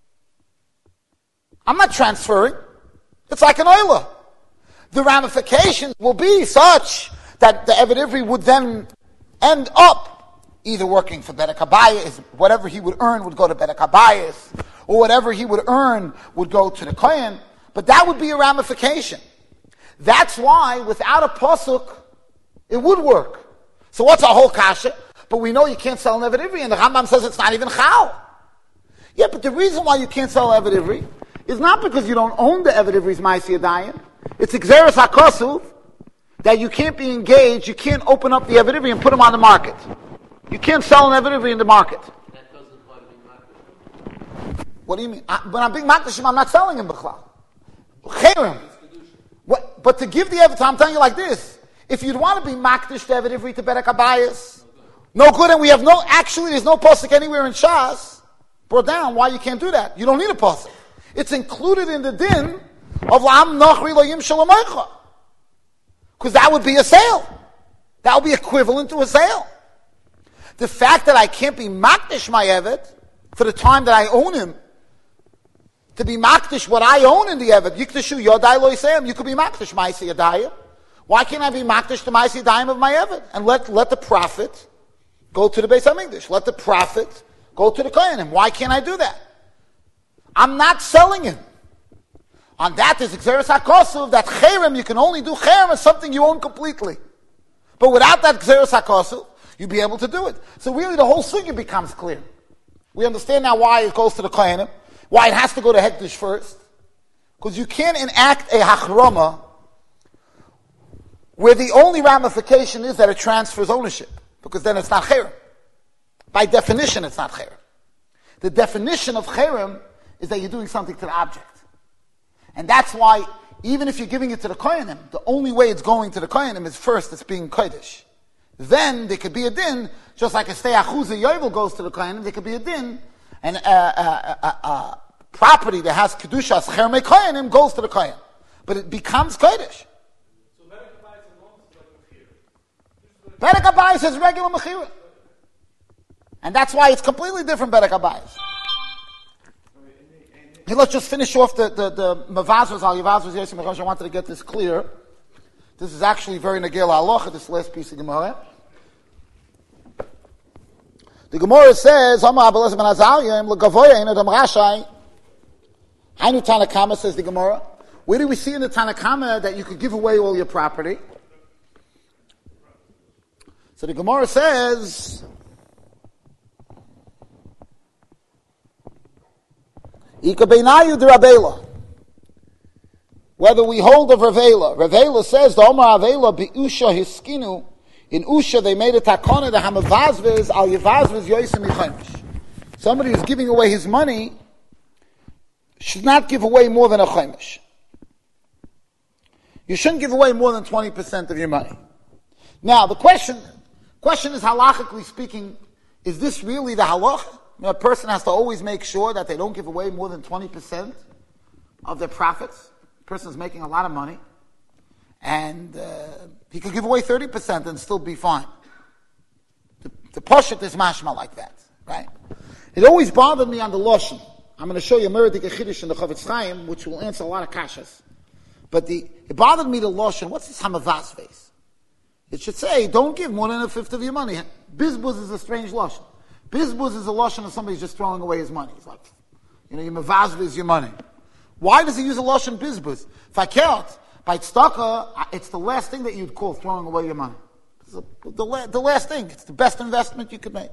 I'm not transferring. It's like an oila. The ramifications will be such that the Eved Ivri would then end up either working for berek habayis, whatever he would earn would go to berek habayis, or whatever he would earn would go to the kohen. But that would be a ramification. That's why, without a pasuk, it would work. So what's our whole kasha? But we know you can't sell an Eved Ivri, and the Rambam says it's not even chal. Yeah, but the reason why you can't sell an Eved Ivri is not because you don't own the Eved Ivri's Ma'aseh Yadayim. It's Gzeres HaKosov that you can't be engaged, you can't open up the Eved Ivri and put them on the market. You can't sell an Eved Ivri in the market. That doesn't apply to being makdish. What do you mean? I, when I'm being makdish, I'm not selling him b'chlal. Cherem. What, but to give the Eved, I'm telling you like this, if you'd want to be makdish to Eved Ivri to berek habayis, no good, and we have no, actually there's no pasuk anywhere in Shas brought down why you can't do that. You don't need a pasuk. It's included in the din of la'am nachri lo yimshel amaycha. Because that would be a sale. That would be equivalent to a sale. The fact that I can't be makdish my Eved for the time that I own him, to be makdish what I own in the Eved, yikdeshu yodai lo yisayim, you could be makdish ma'aseh yadayim. Why can't I be makdish the ma'aseh yadayim of my Eved? And let, let the profit go to the Beis HaMikdash. Let the profit go to the Kohanim. Why can't I do that? I'm not selling him. On that is Xeris HaKosuv, that Cherem, you can only do Cherem as something you own completely. But without that Xeris HaKosuv, you'll be able to do it. So really the whole sugya becomes clear. We understand now why it goes to the Kohanim, why it has to go to Hekdesh first. Because you can't enact a Hachrama where the only ramification is that it transfers ownership. Because then it's not Cherem. By definition, it's not Cherem. The definition of Cherem is that you're doing something to the object. And that's why, even if you're giving it to the Kohanim, the only way it's going to the Kohanim is first it's being Kodesh. Then there could be a din, just like a Stei Achuzah Yovel goes to the Kohanim, there could be a din, and a, a, a, a property that has Kedushas Chermei Kohanim goes to the Kohen. But it becomes Kodesh. So Berek Habayis is like Mechira. Berek Habayis is regular Mechira. And that's why it's completely different Berek Habayis. Hey, let's just finish off the, the, the Mavazos, Al Yavazos, Yesim Mechosh. I wanted to get this clear. This is actually very Nagel Halacha, this last piece of Gemara. The Gemara says, Hama Abelazim and Azaliyim, L'gavoya in Adam Rashai. Hainu Tanakama, says the Gemara. Where do we see in the Tanakama that you could give away all your property? So the Gemara says, Ika beinayu de Rabela. Whether we hold of Ravela. Ravela says, the Omar Avela bi Usha hiskinu. In Usha they made a takona, the Hamavazvez al Yavazvez Yoisim Yichemish. Somebody who's giving away his money should not give away more than a Chemish. You shouldn't give away more than twenty percent of your money. Now, the question, question is, halachically speaking, is this really the halacha? You know, a person has to always make sure that they don't give away more than twenty percent of their profits. The person is making a lot of money, and uh, he could give away thirty percent and still be fine. The, the Poshet is mashma like that, right? It always bothered me on the Loshen. I'm going to show you a Meradik Chiddush in the Chavetz Chaim, which will answer a lot of kashas. But the, it bothered me the Loshen. What's this Hamavazves? It should say, don't give more than a fifth of your money. Bizbuz is a strange Loshen. Bizbuz is a Loshen of somebody just throwing away his money. It's like, you know, your Mavazve is your money. Why does he use a Loshen Bizbuz? Fakert, by tzedakah, it's the last thing that you'd call throwing away your money. It's the, the, la, the last thing. It's the best investment you could make.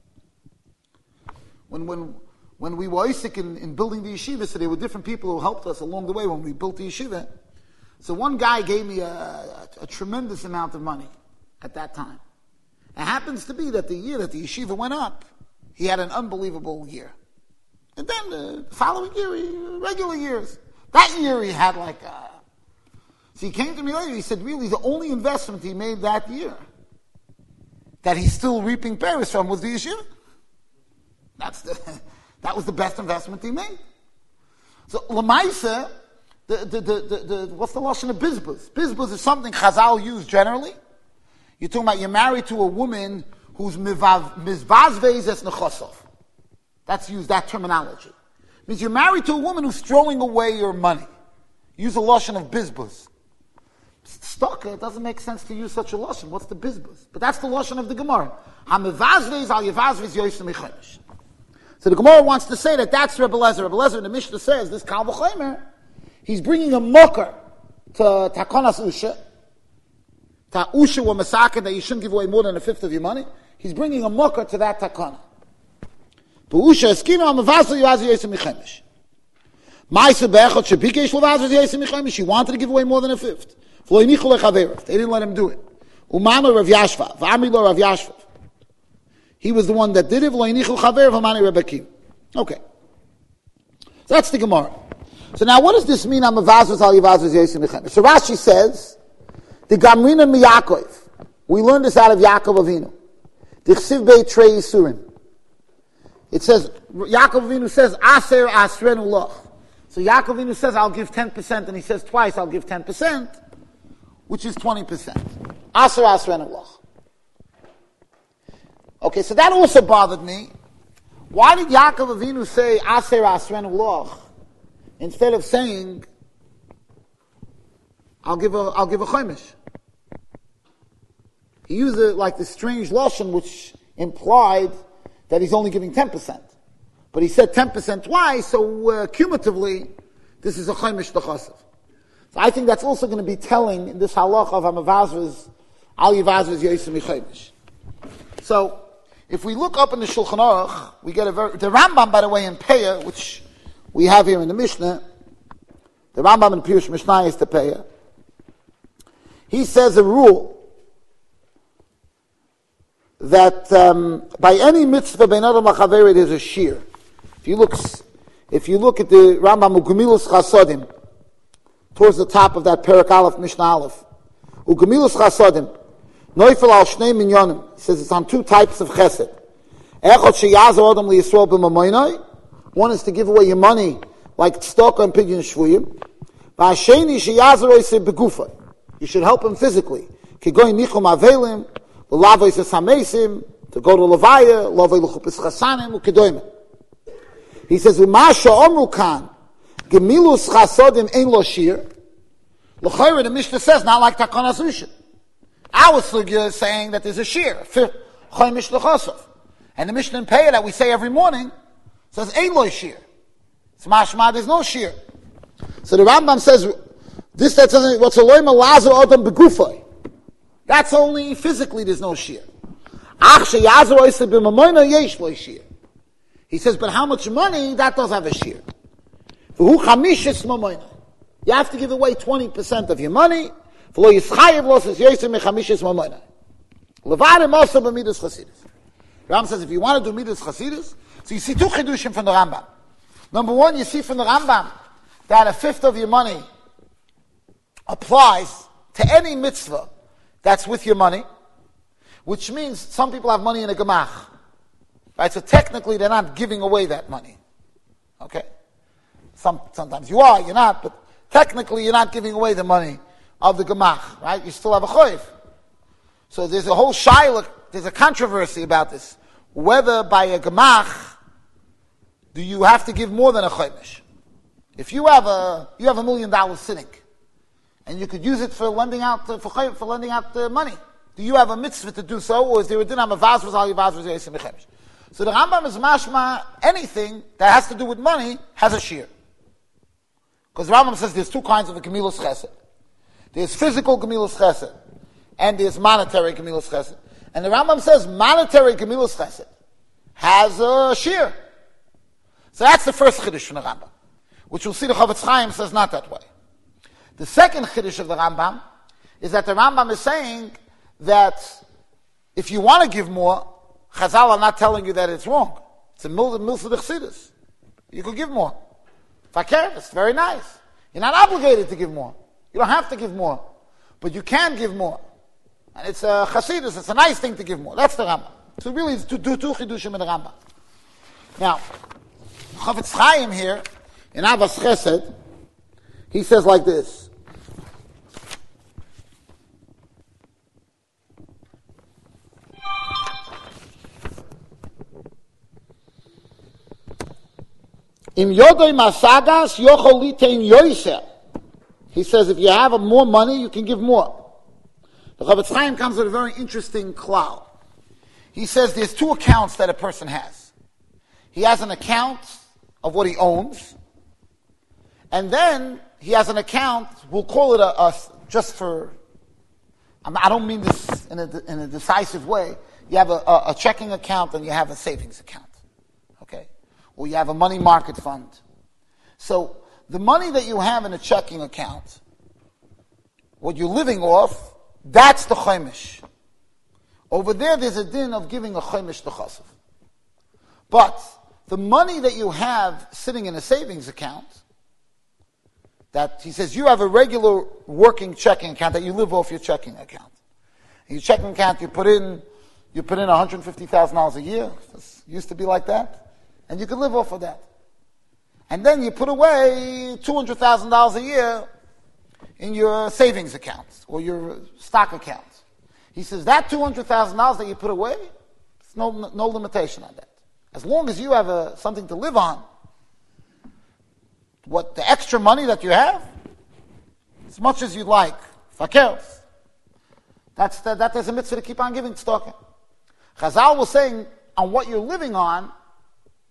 When, when, when we were Isaac in, in building the yeshiva, so there were different people who helped us along the way when we built the yeshiva. So one guy gave me a, a, a tremendous amount of money at that time. It happens to be that the year that the yeshiva went up, he had an unbelievable year. And then the following year, he, regular years. That year he had like a... So he came to me later, he said, really, the only investment he made that year that he's still reaping Paris from was the yeshiva. That's the, that was the best investment he made. So, Lamaisa, the, the, the, the, the, what's the lashon of bizbuz? Bizbuz is something Chazal use generally. You're talking about you're married to a woman who's mizvazvez es nechosov. That's used, that terminology. It means you're married to a woman who's throwing away your money. Use a lashon of bizbuz. Stalker, it doesn't make sense to use such a lashon. What's the bizbuz? But that's the lashon of the Gemara. Ha-mevazvez al yevazvez yoysim yichemish. So the Gemara wants to say that that's Rebbe Lezer. Rebbe Lezer in the Mishnah says, this Kal V'chomer, he's bringing a mocker to Takonas Usha. Ta Usha were masakin that you shouldn't give away more than a fifth of your money. He's bringing a mocker to that Takona. But Usha eskino ha-mevazvez yoysim yichemish. Ma'aseh be'echad shebikesh levazvez yoysim yichemish. He wanted to give away more than a fifth. They didn't let him do it. Umama Rav Yashva, V'amilo Rav Yashva. He was the one that did it. Okay. So that's the Gemara. So now what does this mean? So Rashi says, the Gamrina Miyakov. We learned this out of Yaakov Avinu. The Chsiv Beit Trei Yisurim. It says, Yaakov Avinu says, Aser Asrenu Loch. So Yaakov Avinu says, I'll give ten percent, and he says twice, I'll give ten percent, which is twenty percent. Aser Asrenu Loch. Okay, so that also bothered me. Why did Yaakov Avinu say Aser Asrenu Loch instead of saying I'll give a I'll give a Chaimish? He used it like this strange lashon which implied that he's only giving ten percent. But he said ten percent twice, so uh, cumulatively, this is a chaimish l'chasef. So I think that's also going to be telling in this halach of Hamavazvaz, Al Yivazvaz Yosem Chaimish. So, if we look up in the Shulchan Aruch, we get a very, the Rambam, by the way, in Peah, which we have here in the Mishnah, the Rambam in Pirush Mishnah is the Peah. He says a rule that um, by any mitzvah bein adam lachaver there's a shear. If you look, if you look at the Rambam Ugemilos Chasodim, towards the top of that Perak Aleph Mishnah Aleph, Ugemilos Chasodim, Neufel al Shnei Minyonim, he says it's on two types of chesed. Echot sheyazer adam liyisrael b'mamoinai, one is to give away your money like tzedakah and pidyon shvuyim. V'asheni sheyazer oiseh begufay, you should help him physically. Kigoy nichum avelim, l'lavoi sesamesim, to go to levaya, lavoi l'chupis chasanim, u'kedoyim. He says, U'masha omru kan, gemilus chasodim ein lo shir, l'chayre, the Mishnah says, not like Takanas Rishon. Our sugya is saying that there's a shear, chaimish l'chasov. And the Mishnah in Peah that we say every morning says, ein lo shir. It's mashma, there's no shear. So the Rambam says, this that says, what's a loima lazo adam begufay. That's only physically there's no shear. Ach sheyazer oiseh b'mamoina yesh lo shear. He says, but how much money, that does have a shear. V'hu chamishis mamoina. You have to give away twenty percent of your money. V'lo yischayev lo says yosem mechamishis mamoina. Levarim also b'midas chasidus. Rambam says, if you want to do midas chasidus, so you see two chidushim from the Rambam. Number one, you see from the Rambam that a fifth of your money applies to any mitzvah that's with your money, which means some people have money in a gemach. Right, so technically they're not giving away that money. Okay? Some, sometimes you are, you're not, but technically you're not giving away the money of the gemach, right? You still have a choiv. So there's a whole shaila, there's a controversy about this. Whether by a gemach, do you have to give more than a choimish? If you have a, you have a million dollars sitting, and you could use it for lending out, uh, for, choiv, for lending out uh, money, do you have a mitzvah to do so, or is there a din hamavazvaz al yivazvaz yosem mechemish? So the Rambam is mashma, anything that has to do with money has a shear. Because the Rambam says there's two kinds of a gemilas chesed. There's physical gemilas chesed, and there's monetary gemilas chesed. And the Rambam says monetary gemilas chesed has a shear. So that's the first chiddush from the Rambam, which we'll see the Chavetz Chaim says not that way. The second chiddush of the Rambam is that the Rambam is saying that if you want to give more, Chazal are not telling you that it's wrong. It's a milsa d'chsidus. You could give more. Fakir, it's very nice. You're not obligated to give more. You don't have to give more. But you can give more. And it's a chassidus, it's a nice thing to give more. That's the Rambam. So really it's to do two chidushim in the Rambam. Now, Chavetz Chaim here, in Avas Chesed, he says like this. Im yodoy masagas yochol litein yoiser. He says if you have more money, you can give more. The Chavetz Chaim comes with a very interesting klal. He says there's two accounts that a person has. He has an account of what he owns, and then he has an account, we'll call it a, a just for, I don't mean this in a, in a decisive way, you have a, a, a checking account and you have a savings account. Okay? Or you have a money market fund. So the money that you have in a checking account, what you're living off, that's the chaimish. Over there, there's a din of giving a chaimish to chassav. But the money that you have sitting in a savings account, that he says you have a regular working checking account that you live off your checking account. In your checking account, you put in you put in one hundred fifty thousand dollars a year. It used to be like that. And you can live off of that. And then you put away two hundred thousand dollars a year in your savings account or your stock account. He says that two hundred thousand dollars that you put away, there's no, no limitation on that. As long as you have a, something to live on, what the extra money that you have, as much as you'd like, fakir, that's the, that there's a mitzvah to keep on giving tzedakah. Chazal was saying on what you're living on,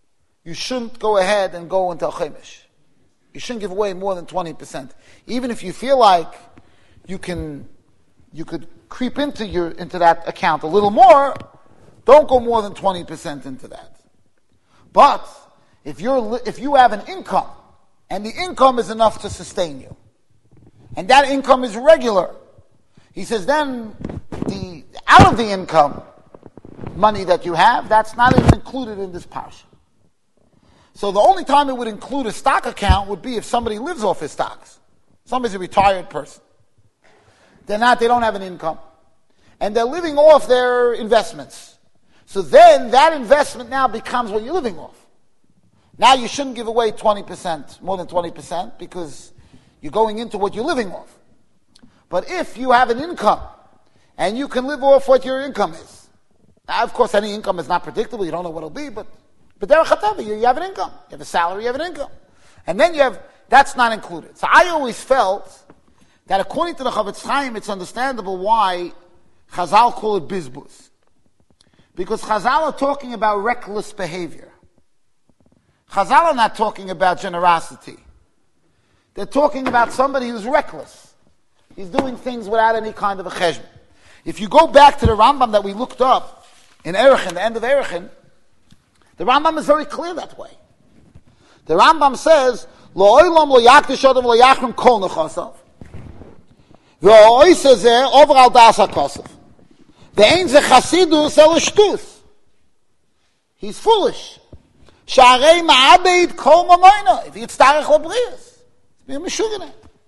you shouldn't go ahead and go into a chemish. You shouldn't give away more than twenty percent. Even if you feel like you can, you could creep into your, into that account a little more, don't go more than twenty percent into that. But, if you're, if you have an income, and the income is enough to sustain you, and that income is regular, he says then, the, out of the income, money that you have, that's not even included in this parsha. So the only time it would include a stock account would be if somebody lives off his stocks. Somebody's a retired person. They're not, they don't have an income. And they're living off their investments. So then that investment now becomes what you're living off. Now you shouldn't give away twenty percent, more than twenty percent, because you're going into what you're living off. But if you have an income, and you can live off what your income is. Now, of course, any income is not predictable. You don't know what it'll be, but but derech hateva, you, you have an income. You have a salary, you have an income. And then you have, that's not included. So I always felt that according to the Chavetz Chaim, it's understandable why Chazal call it bizbuz. Because Chazal are talking about reckless behavior. Chazal are not talking about generosity. They're talking about somebody who's reckless. He's doing things without any kind of a cheshbon. If you go back to the Rambam that we looked up in Erechin, the end of Erechin, the Rambam is very clear that way. The Rambam says, Lo olam lo yakdish adam lo yachrim kol nechasav. Ve'oisa zeh over al das hakosav. Ve'ein ze chasidus el shtus. He's foolish. Sha'arei ma'abed kol mamoina. If he yitztarech l'briyas, it's being meshuggah.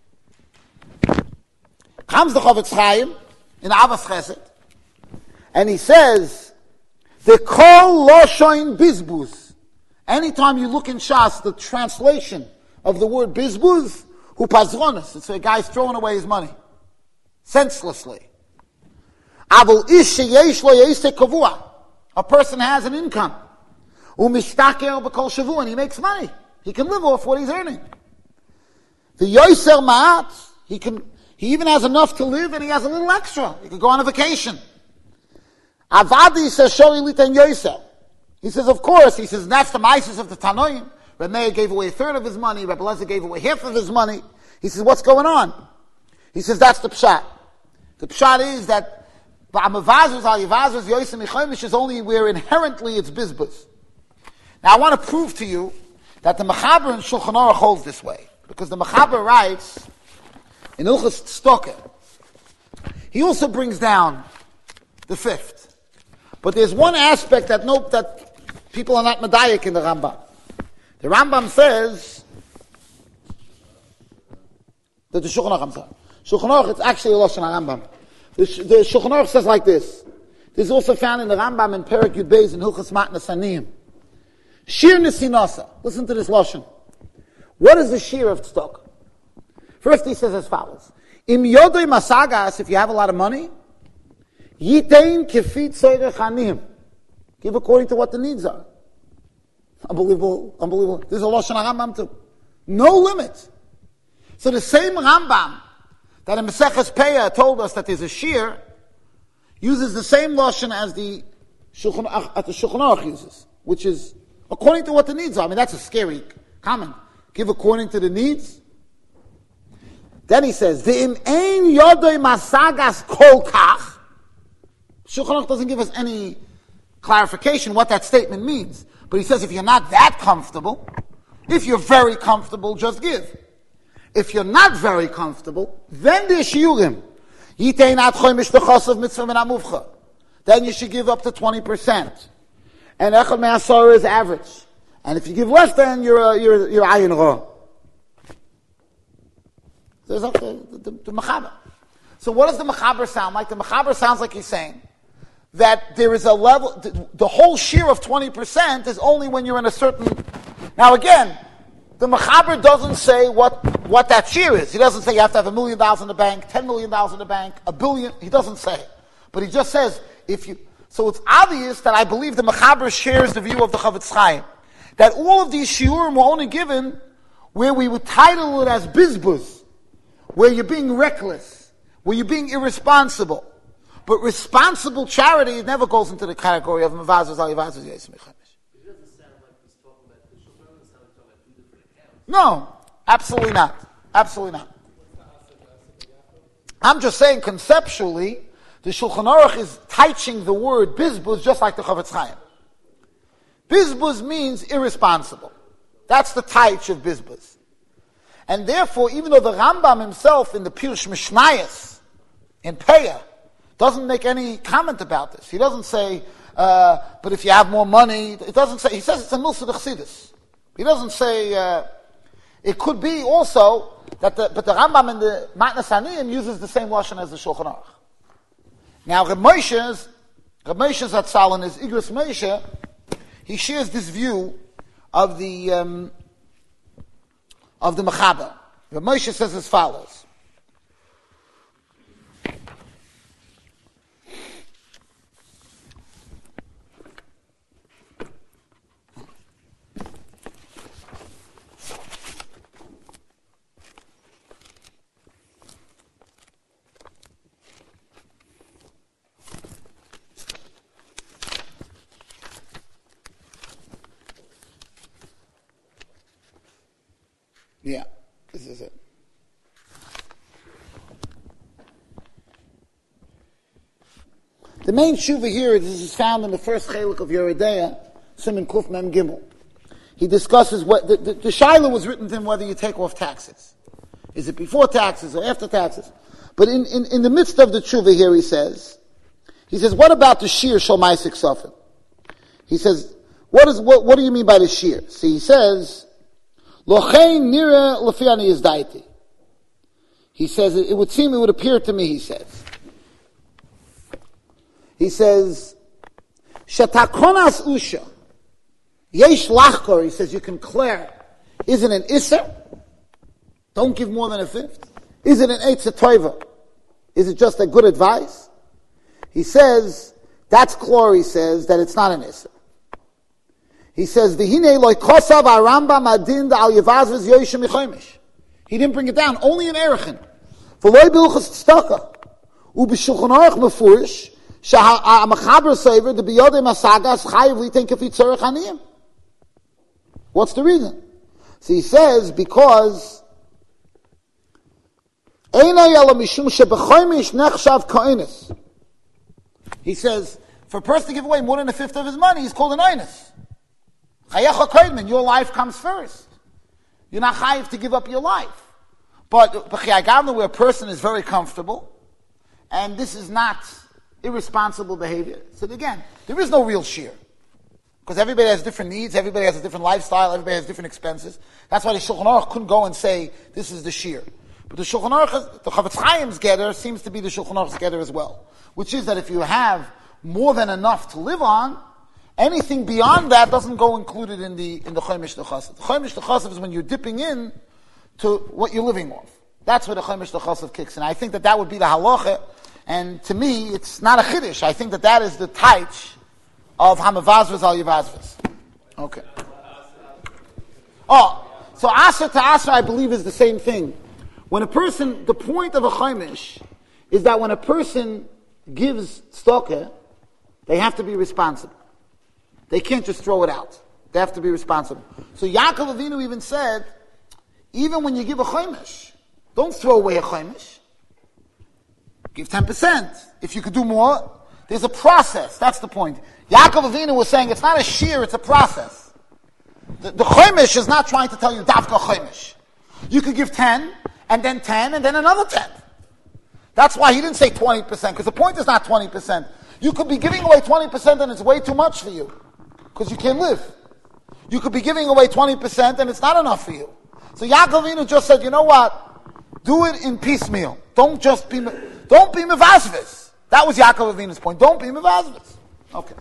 Comes the Chavetz Chaim in Avas Chesed, and he says, the kol loshoin bizbuz. Anytime you look in Shas, the translation of the word bizbuz, hu pazronis. It's a guy's throwing away his money. Senselessly. Avol ish sheyesh lo yesek kavua. A person has an income. Umishtaker b'kol shavu, and he makes money. He can live off what he's earning. The yoser ma'at, he can, he even has enough to live, and he has a little extra. He could go on a vacation. Avadi says, Shori liten yoser. He says, of course, he says, that's the maises of the Tanoim. Reb Meir gave away a third of his money, Reb Eliezer gave away half of his money. He says, what's going on? He says, that's the pshat. The pshat is that Ba'amavazuz al-Yavazuz Yosem Yichomish is only where inherently it's bizbuz. Now I want to prove to you that the Mechaber in Shulchan Aruch holds this way. Because the Mechaber writes, in Ilchus Tzedakah, he also brings down the fifth. But there's one aspect that note that people are not medayik in the Rambam. The Rambam says that the Shulchan Aruch, I'm sorry. Shulchan Aruch, it's actually a Lashon HaRambam. The, the Shulchan Aruch says like this. This is also found in the Rambam in Perek Yud Beis in Hilchos Matnas Aniyim. Shir Nesinasa. Listen to this Lashon. What is the shir of tzedakah? First he says as follows. Im yodoi masagas, if you have a lot of money, yitein kefit tzorech aniyim. Give according to what the needs are. Unbelievable, unbelievable. There's a Lashon HaRambam too. No limit. So the same Rambam that in Maseches Peah told us that there's a shir, uses the same Lashon as the Shulchan Aruch uses, which is according to what the needs are. I mean, that's a scary comment. Give according to the needs. Then he says, "V'im ein yodoi masagas kol kach." Shulchan Aruch doesn't give us any clarification what that statement means. But he says, if you're not that comfortable, if you're very comfortable, just give. If you're not very comfortable, then there's shiurim. Yitein ad chomish v'chosav mitzvah min hamuvcha. Then you should give up to twenty percent. And echad me'asor is average. And if you give less than, you're a, you're, you're ayin ra. There's the, the, the, the Mechaber. So what does the Mechaber sound like? The Mechaber sounds like he's saying that there is a level, the, the whole share of twenty percent is only when you're in a certain, now again, the Mechaber doesn't say what, what that share is. He doesn't say you have to have a million dollars in the bank, ten million dollars in the bank, a billion, he doesn't say. But he just says, if you, so it's obvious that I believe the Mechaber shares the view of the Chavetz Chaim, that all of these shiurim were only given where we would title it as bizbuz, where you're being reckless, where you're being irresponsible. But responsible charity never goes into the category of mevazos al yivazos yesem yichamish. It doesn't sound like he's talking about No, absolutely not. Absolutely not. I'm just saying conceptually, the Shulchan Aruch is teaching the word bizbuz just like the Chavetz Chaim. Bizbuz means irresponsible. That's the taich of bizbuz. And therefore, even though the Rambam himself in the Pirush Mishnayos, in Peah, doesn't make any comment about this. He doesn't say, uh, but if you have more money, it doesn't say, he says it's a Milsa D'Chsidus. He doesn't say, uh, it could be also that the, but the Rambam in the Matnas Aniyim uses the same lashon as the Shulchan Aruch. Now, Reb Moshe's, Reb Moshe Zatzal in his Igros Moshe, he shares this view of the um, of the Mechaber. Reb Moshe says as follows. Yeah, this is it. The main tshuva here, this is found in the first chelik of Yeridea, Siman Kuf Mem Gimel. He discusses what, the, the, the Shiloh was written to him whether you take off taxes. Is it before taxes or after taxes? But in, in, in the midst of the tshuva here he says, he says, what about the shir shal ma'aseh ksafim? He says, what is, what, what do you mean by the shir? See, he says, Lochein nira lefiani is daiti. He says, it would seem, it would appear to me, he says. He says, Shatakonas usha, yesh lachkor, he says, you can clear. Is it an isser? Don't give more than a fifth. Is it an eitzah toiva? Is it just a good advice? He says, that's clear, he says, that it's not an isser. He says, "V'hinei loy kosav Rambam adin al yevazvez yoyishem michomish." He didn't bring it down, only in Erechin. V'loy bilchus tzedakah u'b'shulchan aruch mefurish she'ha'amachaber sever the biyodei masagas chayiv litain kafi tzorech aniyim. What's the reason? So he says because einay ela mishum shebechomish nechshav koines. He says for a person to give away more than a fifth of his money, he's called an einus. Your life comes first. You're not chayiv to give up your life. But where a person is very comfortable, and this is not irresponsible behavior. So again, there is no real shir. Because everybody has different needs, everybody has a different lifestyle, everybody has different expenses. That's why the Shulchan Aruch couldn't go and say, this is the shir. But the Shulchan Aruch, the Chavetz Chaim's getter seems to be the Shulchan Aruch's getter as well. Which is that if you have more than enough to live on, anything beyond that doesn't go included in the in the Chomish L'Chassav. The Chomish L'Chassav is when you're dipping in to what you're living off. That's where the Chomish L'Chassav kicks in. I think that that would be the halacha, and to me, it's not a chiddush. I think that that is the taich of Hamavazvaz al Yavazvaz. Okay. Oh, so Asa to Asa, I believe, is the same thing. When a person, the point of a Chomish is that when a person gives tzedakah, they have to be responsible. They can't just throw it out. They have to be responsible. So Yaakov Avinu even said, even when you give a chomish, don't throw away a chomish. Give ten percent. If you could do more, there's a process. That's the point. Yaakov Avinu was saying it's not a shear, it's a process. The, the chomish is not trying to tell you dafka chomish. You could give ten, and then ten, and then another ten. That's why he didn't say twenty percent, because the point is not twenty percent. You could be giving away twenty percent and it's way too much for you. Because you can't live. You could be giving away twenty percent and it's not enough for you. So Yaakov Avinu just said, you know what? Do it in piecemeal. Don't just be, don't be mevazvus. That was Yaakov Avinu's point. Don't be mevazvus. Okay.